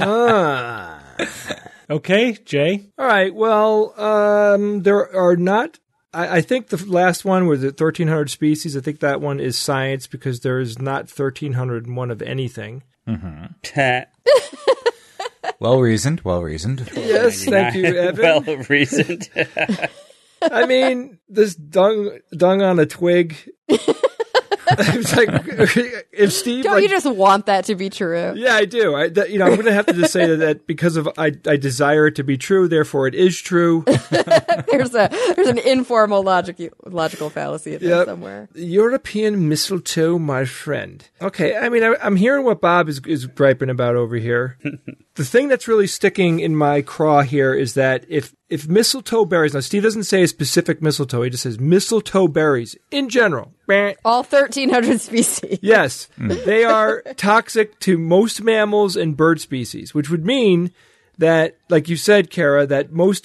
Okay, Jay. All right. Well, there are not. I think the last one was 1,300 species. I think that one is science because there is not 1,301 of anything. Mm-hmm. Well reasoned. Yes, thank you, Evan. Well reasoned. I mean, this dung on a twig. It's like if Steve, Don't like, you just want that to be true? yeah, I do. I'm going to have to just say that because of I desire it to be true, therefore it is true. There's an informal logical fallacy in there somewhere. European mistletoe, my friend. Okay, I mean, I'm hearing what Bob is griping about over here. The thing that's really sticking in my craw here is that if mistletoe berries, now Steve doesn't say a specific mistletoe, he just says mistletoe berries in general. All 1,300 species. Yes, they are toxic to most mammals and bird species, which would mean that, like you said, Kara, that most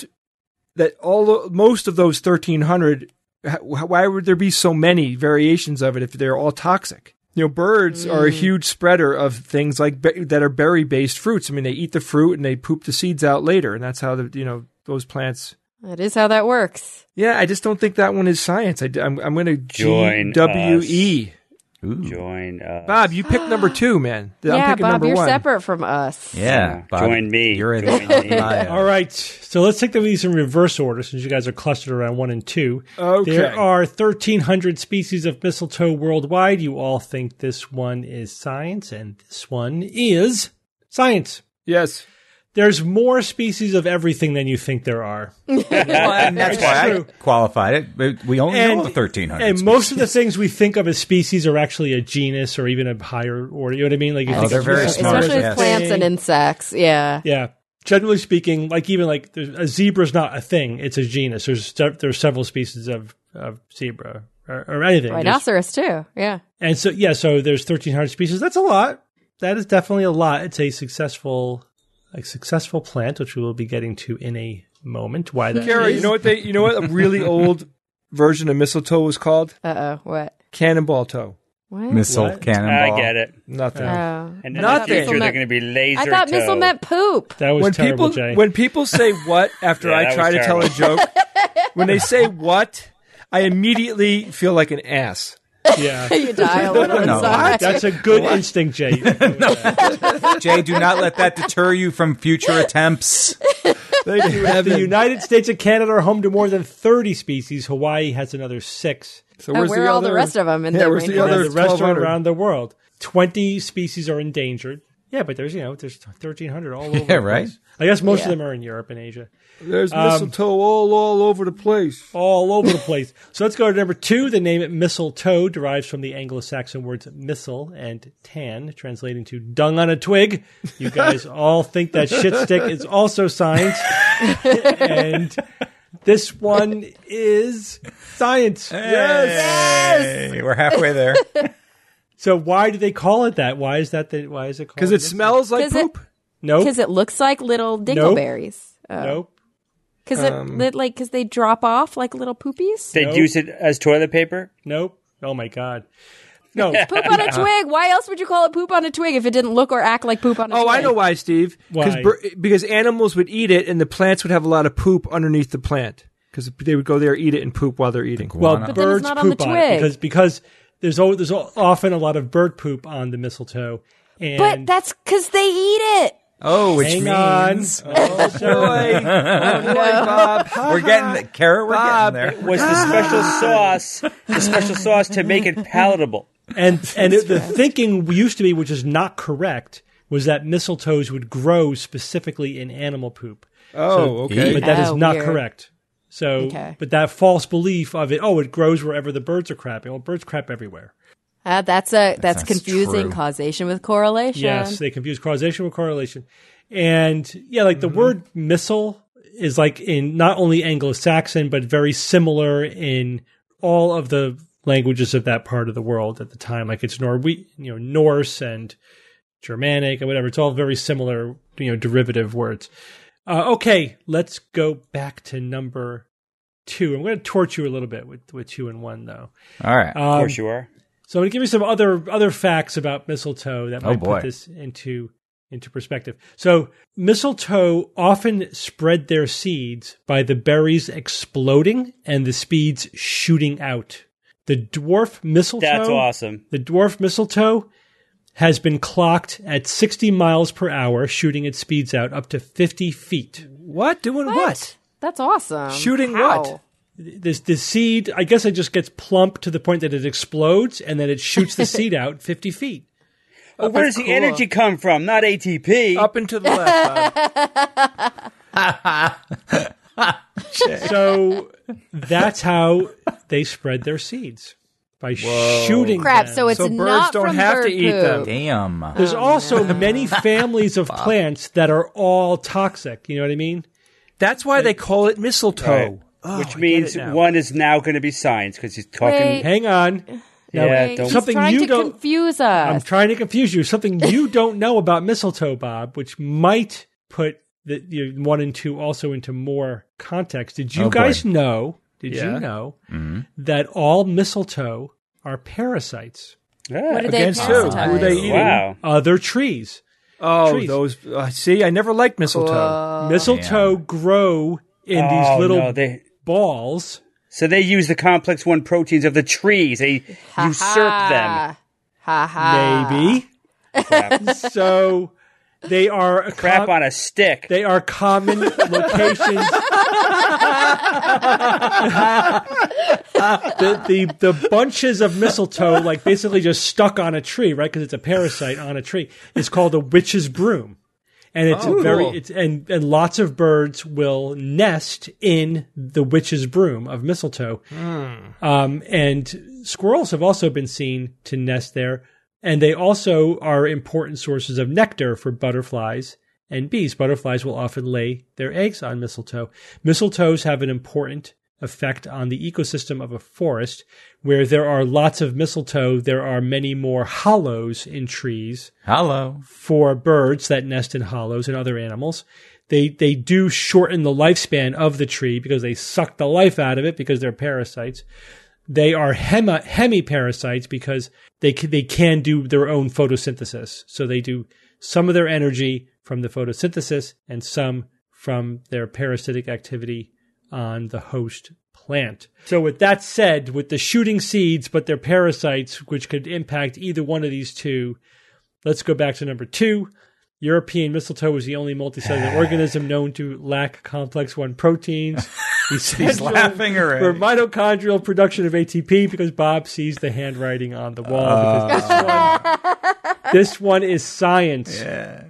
of those 1,300, why would there be so many variations of it if they're all toxic? You know, birds are a huge spreader of things like that are berry-based fruits. I mean, they eat the fruit and they poop the seeds out later, and that's how those plants. That is how that works. Yeah, I just don't think that one is science. I'm going to Join GWE. Join us. Bob, you picked number 2, man. I'm Yeah, picking Bob, number you're 1. separate from us. Yeah. Bob, Join me. You're in Join me. All right, so let's take these in reverse order since you guys are clustered around 1 and 2. Okay. There are 1,300 species of mistletoe worldwide. You all think this one is science, and this one is science. Yes. There's more species of everything than you think there are. Well, and that's why true. I qualified it. But we only know 1,300. And most of the things we think of as species are actually a genus or even a higher order. You know what I mean? Like, you think they're of very mistletoe smart, as Especially a with plants thing. and insects. Yeah. Yeah. Generally speaking, like even like a zebra is not a thing; it's a genus. There's several species of zebra or anything. Rhinoceros too. Yeah. And so so there's 1,300 species. That's a lot. That is definitely a lot. It's a successful plant, which we will be getting to in a moment. Why that? Kara, is. you know what a really old version of mistletoe was called? What? Cannonball toe. What? Missile What? cannonball. I get it. Nothing. Oh. And in Nothing. the future, they're going to be laser I thought toe. missile meant poop. That was terrible, Jay. When people say what after Yeah, I that try was to tell a joke, when they say what, I immediately feel like an ass. Yeah. You die a little No. inside. That's a good instinct, Jay. Jay, do not let that deter you from future attempts. Thank you, The Evan. United States and Canada are home to more than 30 species. Hawaii has another 6. So Oh, where are all the rest of them in their where's the rainforest? other The rest are 1,200? around the world. 20 species are endangered. Yeah, but there's 1,300 all over. Yeah, the right. place. I guess most Yeah. of them are in Europe and Asia. There's mistletoe all over the place. All over the place. So let's go to number 2. The name mistletoe derives from the Anglo-Saxon words missile and tan, translating to dung on a twig. You guys all think that shit stick is also science. And this one is science. Hey, we're halfway there. So why do they call it that? Why is it called? Because it smells like 'Cause it- poop. Nope. Because it looks like little dingleberries. Nope. Because they drop off like little poopies. They'd use it as toilet paper? Nope. Oh my God. No. Poop on a twig. Why else would you call it poop on a twig if it didn't look or act like poop on a twig? Oh, I know why, Steve. Why? Because animals would eat it, and the plants would have a lot of poop underneath the plant. Because they would go there, eat it, and poop while they're eating. Well, But then it's birds not on the poop on it twig. because there's often a lot of bird poop on the mistletoe. And But that's because they eat it. Oh, which hang on. means Boy, Bob. we're getting Kara. We're Bob, getting there. Was the special sauce to make it palatable? And the thinking used to be, which is not correct, was that mistletoes would grow specifically in animal poop. Oh, okay. But that is Oh, not weird. correct. So, Okay. but that false belief of it, it grows wherever the birds are crapping. Well, birds crap everywhere. That's sounds confusing true. causation with correlation. Yes, they confuse causation with correlation. And yeah, like the word missile is like in not only Anglo-Saxon, but very similar in all of the languages of that part of the world at the time. Like it's Norse and Germanic and whatever. It's all very similar, derivative words. Okay, let's go back to number 2. I'm going to torture you a little bit with 2 and 1 though. All right. Of course you are. So I'm going to give you some other facts about mistletoe that might boy. put this into perspective. So mistletoe often spread their seeds by the berries exploding and the seeds shooting out. The dwarf mistletoe. That's awesome. The dwarf mistletoe has been clocked at 60 miles per hour, shooting its speeds out up to 50 feet. What? Doing what? That's awesome. Shooting How? what? the seed, I guess it just gets plump to the point that it explodes, and then it shoots the seed out 50 feet. Well, where does the energy come from? Not ATP. Up and to the left, Bob. So that's how they spread their seeds, by shooting Crap, them. so it's So birds not don't from have to bird eat poop. them. Damn. There's also many families of plants that are all toxic. You know what I mean? That's why they call it mistletoe. Right. Oh, Which I get means it now. one is now going to be science because he's talking. Wait. Hang on. Now, Yeah, Wait, don't- he's something trying you to don't- confuse I'm us. trying to confuse you. Something you don't know about mistletoe, Bob, which might put the 1 and 2 also into more context. Did you Oh, guys boy. know? Did Yeah. you know that all mistletoe are parasites? What are they Against who? Who parasitize? are they eating? Wow. Other trees. Oh, Trees. those. See, I never liked mistletoe. Mistletoe grow in these Oh, little no, balls. so they use the complex 1 proteins of the trees. They usurp them. Ha ha. Maybe. Crap, So they are a Crap on a stick. They are common locations. the bunches of mistletoe, like basically just stuck on a tree, right? Because it's a parasite on a tree. It's called a witch's broom, and it's cool. and lots of birds will nest in the witch's broom of mistletoe. And squirrels have also been seen to nest there, and they also are important sources of nectar for butterflies and bees. Butterflies will often lay their eggs on mistletoe. Mistletoes have an important effect on the ecosystem of a forest. Where there are lots of mistletoe, there are many more hollows in trees Hello. for birds that nest in hollows and other animals. They do shorten the lifespan of the tree because they suck the life out of it because they're parasites. They are hemiparasites because they can do their own photosynthesis. So they do some of their energy from the photosynthesis and some from their parasitic activity on the host plant. So with that said, with the shooting seeds, but they're parasites, which could impact either one of these two, let's go back to number 2. European mistletoe was the only multicellular organism known to lack complex 1 proteins. He's laughing already. For mitochondrial production of ATP, because Bob sees the handwriting on the wall. Because this one is science.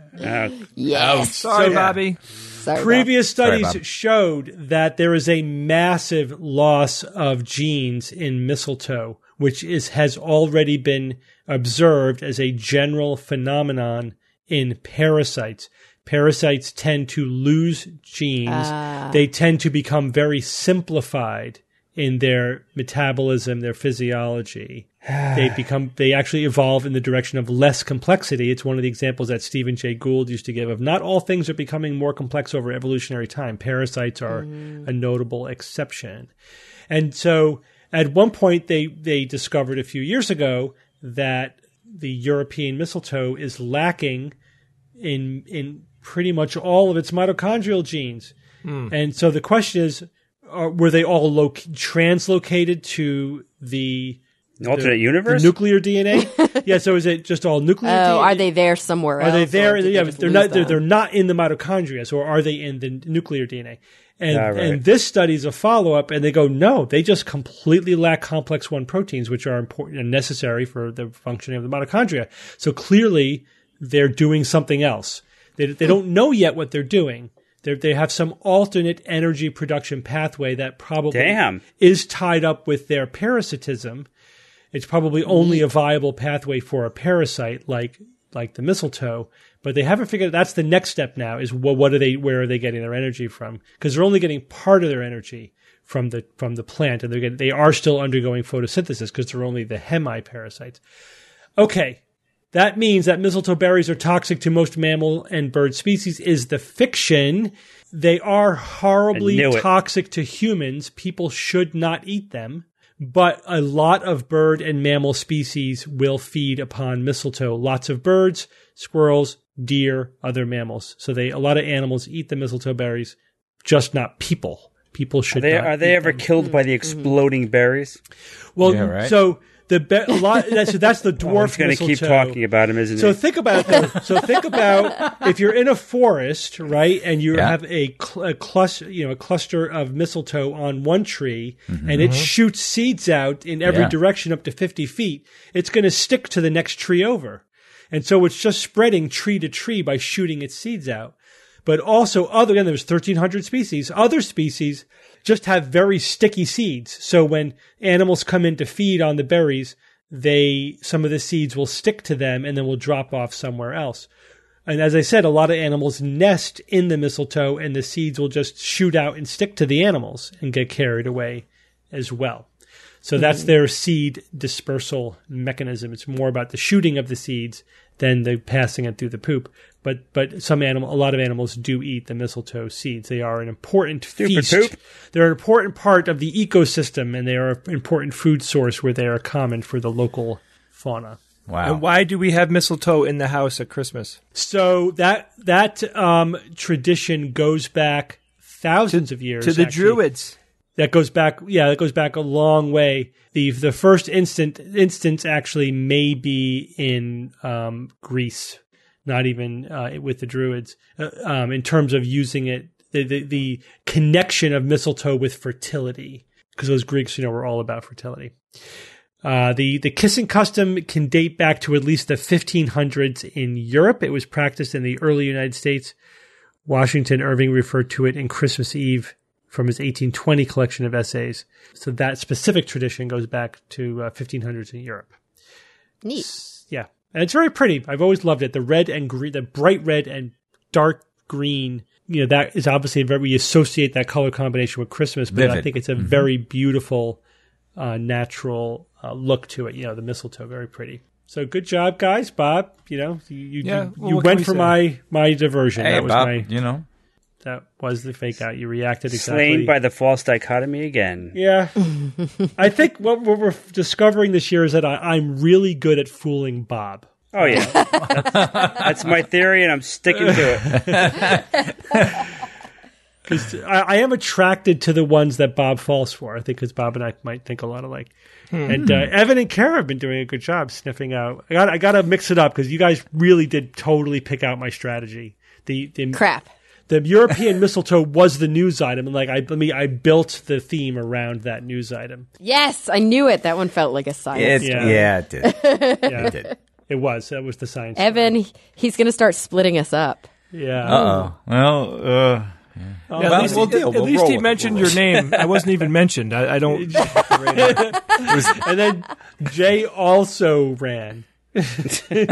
Yes. Sorry, So- Bobby. Sorry, Previous Sorry, studies Bob. showed that there is a massive loss of genes in mistletoe, which has already been observed as a general phenomenon in parasites. Parasites tend to lose genes. They tend to become very simplified in their metabolism, their physiology. They actually evolve in the direction of less complexity. It's one of the examples that Stephen Jay Gould used to give of not all things are becoming more complex over evolutionary time. Parasites are a notable exception. And so at one point they discovered a few years ago that the European mistletoe is lacking in pretty much all of its mitochondrial genes. And so the question is, were they all translocated to the Alternate universe? the nuclear DNA? Yeah, so is it just all nuclear DNA? Oh, are they there somewhere else? Are they there? or did Yeah, they but just they're lose not. them? They're not in the mitochondria. So are they in the nuclear DNA? And Ah, right. and this study's a follow up, and they go, no, they just completely lack complex 1 proteins, which are important and necessary for the functioning of the mitochondria. So clearly, they're doing something else. They don't know yet what they're doing. They have some alternate energy production pathway that probably Damn. is tied up with their parasitism. It's probably only a viable pathway for a parasite like the mistletoe, but they haven't figured. That's the next step now. Is where are they getting their energy from? Because they're only getting part of their energy from the plant, and they are still undergoing photosynthesis because they're only the hemiparasites. Okay, that means that mistletoe berries are toxic to most mammal and bird species. Is the fiction? They are horribly I knew it. toxic to humans. People should not eat them. But a lot of bird and mammal species will feed upon mistletoe. Lots of birds, squirrels, deer, other mammals. So a lot of animals eat the mistletoe berries, just not people. People should not Are they eat ever them. killed by the exploding berries? Well, Yeah, right. so So that's the dwarf He's going to mistletoe. keep talking about him, isn't So he? think about it, though. So think about if you're in a forest, right, and you have a cluster of mistletoe on one tree, and it shoots seeds out in every direction up to 50 feet. It's going to stick to the next tree over, and so it's just spreading tree to tree by shooting its seeds out. But also, there's 1,300 species. Other species just have very sticky seeds. So when animals come in to feed on the berries, some of the seeds will stick to them and then will drop off somewhere else. And as I said, a lot of animals nest in the mistletoe, and the seeds will just shoot out and stick to the animals and get carried away as well. So that's their seed dispersal mechanism. It's more about the shooting of the seeds than the passing it through the poop. But a lot of animals do eat the mistletoe seeds. They are an important feast. Poop. They're an important part of the ecosystem, and they are an important food source where they are common for the local fauna. Wow. And why do we have mistletoe in the house at Christmas? So that tradition goes back thousands of years To the actually. Druids. That goes back a long way. The first instance actually may be in Greece, not even with the Druids, in terms of using it, the connection of mistletoe with fertility, because those Greeks, were all about fertility. The kissing custom can date back to at least the 1500s in Europe. It was practiced in the early United States. Washington Irving referred to it in Christmas Eve from his 1820 collection of essays. So that specific tradition goes back to 1500s in Europe. Neat. Yeah. And it's very pretty. I've always loved it. The red and green, the bright red and dark green, that is obviously we associate that color combination with Christmas, but Vivid. I think it's a very beautiful, natural look to it. The mistletoe, very pretty. So good job, guys. Bob, you went for my diversion. Hey, That was Bob, that was the fake out. You reacted exactly. Slain by the false dichotomy again. Yeah. I think what we're discovering this year is that I'm really good at fooling Bob. Oh, yeah. That's my theory, and I'm sticking to it. Because I am attracted to the ones that Bob falls for. I think because Bob and I might think a lot alike. And Evan and Kara have been doing a good job sniffing out. I got to mix it up because you guys really did totally pick out my strategy. The Crap. The European mistletoe was the news item, and I built the theme around that news item. Yes, I knew it. That one felt like a science. it did. Yeah, It did. it was. That was the science. Evan, he's going to start splitting us up. Yeah. Uh-oh. Well, Yeah, well, at least, we'll deal. at We'll least roll he with it. mentioned We'll your name. I wasn't even mentioned. I don't. And then Jay also ran. Thank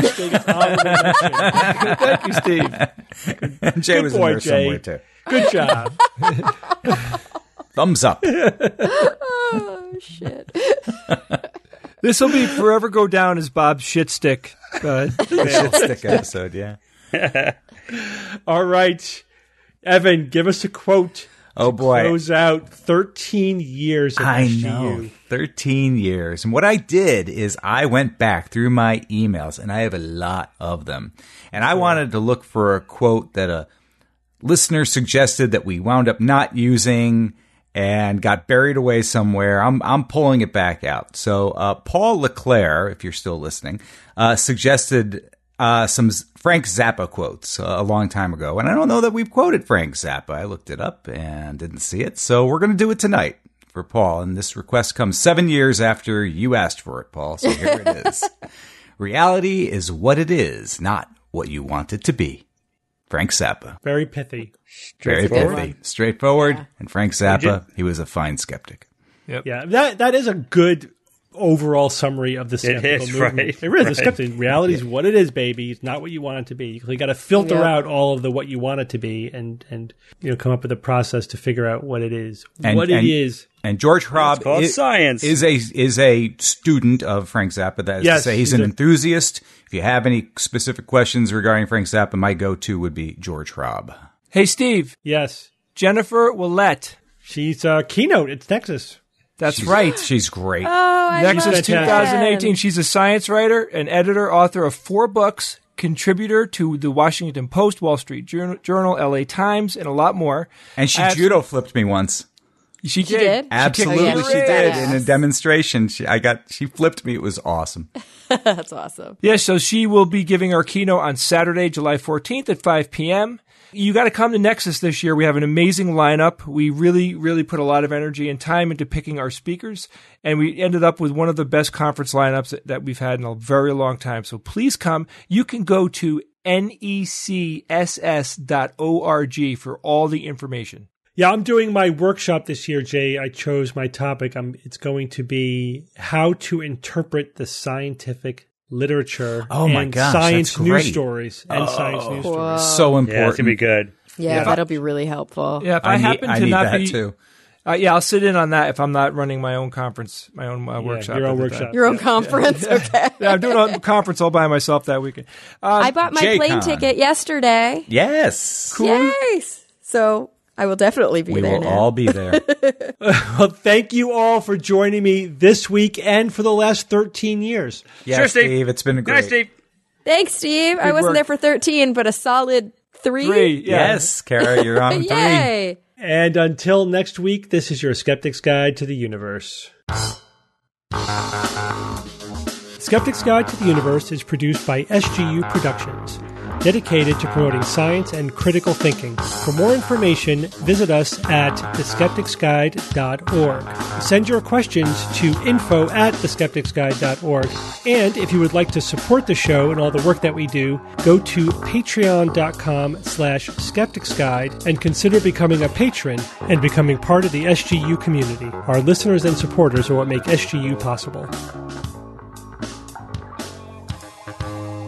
you, Steve. Jay was in boy, there Jay. somewhere, too. Good job. Thumbs up. Oh, shit. This will be forever go down as Bob's shit stick. Shit stick episode, yeah. All right. Evan, give us a quote. Oh, boy. Close out 13 years of I SGU. know. 13 years. And what I did is I went back through my emails, and I have a lot of them. And I wanted to look for a quote that a listener suggested that we wound up not using and got buried away somewhere. I'm pulling it back out. So Paul Leclerc, if you're still listening, suggested some Frank Zappa quotes a long time ago. And I don't know that we've quoted Frank Zappa. I looked it up and didn't see it. So we're going to do it tonight for Paul. And this request comes 7 years after you asked for it, Paul. So here it is. Reality is what it is, not what you want it to be. Frank Zappa. Very pithy. Very pithy. Straightforward. Yeah. And Frank Zappa, he was a fine skeptic. Yep. Yeah, that is a good overall summary of the skeptical movement. Right, it really is. right. The skeptic reality is what it is, baby. It's not what you want it to be. You got to filter out all of the what you want it to be, and come up with a process to figure out what it is. And George Hrab is a student of Frank Zappa. That is to say, he's an enthusiast. If you have any specific questions regarding Frank Zappa, my go-to would be George Hrab. Hey, Steve. Yes. Jennifer Willette. She's Keynote. It's Nexus. That's right. She's great. Oh, Nexus 2018. She's a science writer, an editor, author of 4 books, contributor to the Washington Post, Wall Street Journal, LA Times, and a lot more. And she judo flipped me once. She did? Absolutely, She she kicked did. my In a ass. demonstration, she flipped me. It was awesome. That's awesome. Yeah, so she will be giving our keynote on Saturday, July 14th at 5 p.m. You got to come to Nexus this year. We have an amazing lineup. We really, really put a lot of energy and time into picking our speakers, and we ended up with one of the best conference lineups that we've had in a very long time. So please come. You can go to necss.org for all the information. Yeah, I'm doing my workshop this year, Jay. I chose my topic. It's going to be how to interpret the scientific literature Oh my and gosh, science that's great. news stories and science news stories. So important. Yeah, it's gonna be good. Yeah, that'll be really helpful. Yeah, if I happen to need not that be, too. I'll sit in on that if I'm not running my own conference, my own workshop. your own at the workshop. time. Your own conference. Okay. Yeah, I'm doing a conference all by myself that weekend. I bought my plane JCon. ticket yesterday. Yes. Yes. So I will definitely be We there will now. all be there. Well, thank you all for joining me this week and for the last 13 years. Yes, Sure, Steve. Steve. It's been Good great. night, Steve. Thanks, Steve. I wasn't work. there for 13, but a solid 3. 3, yeah. Yes, Kara, you're on 3. Yay. And until next week, this is your Skeptic's Guide to the Universe. Skeptic's Guide to the Universe is produced by SGU Productions, dedicated to promoting science and critical thinking. For more information, visit us at theskepticsguide.org. Send your questions to info@theskepticsguide.org. And if you would like to support the show and all the work that we do, go to patreon.com/skepticsguide and consider becoming a patron and becoming part of the SGU community. Our listeners and supporters are what make SGU possible.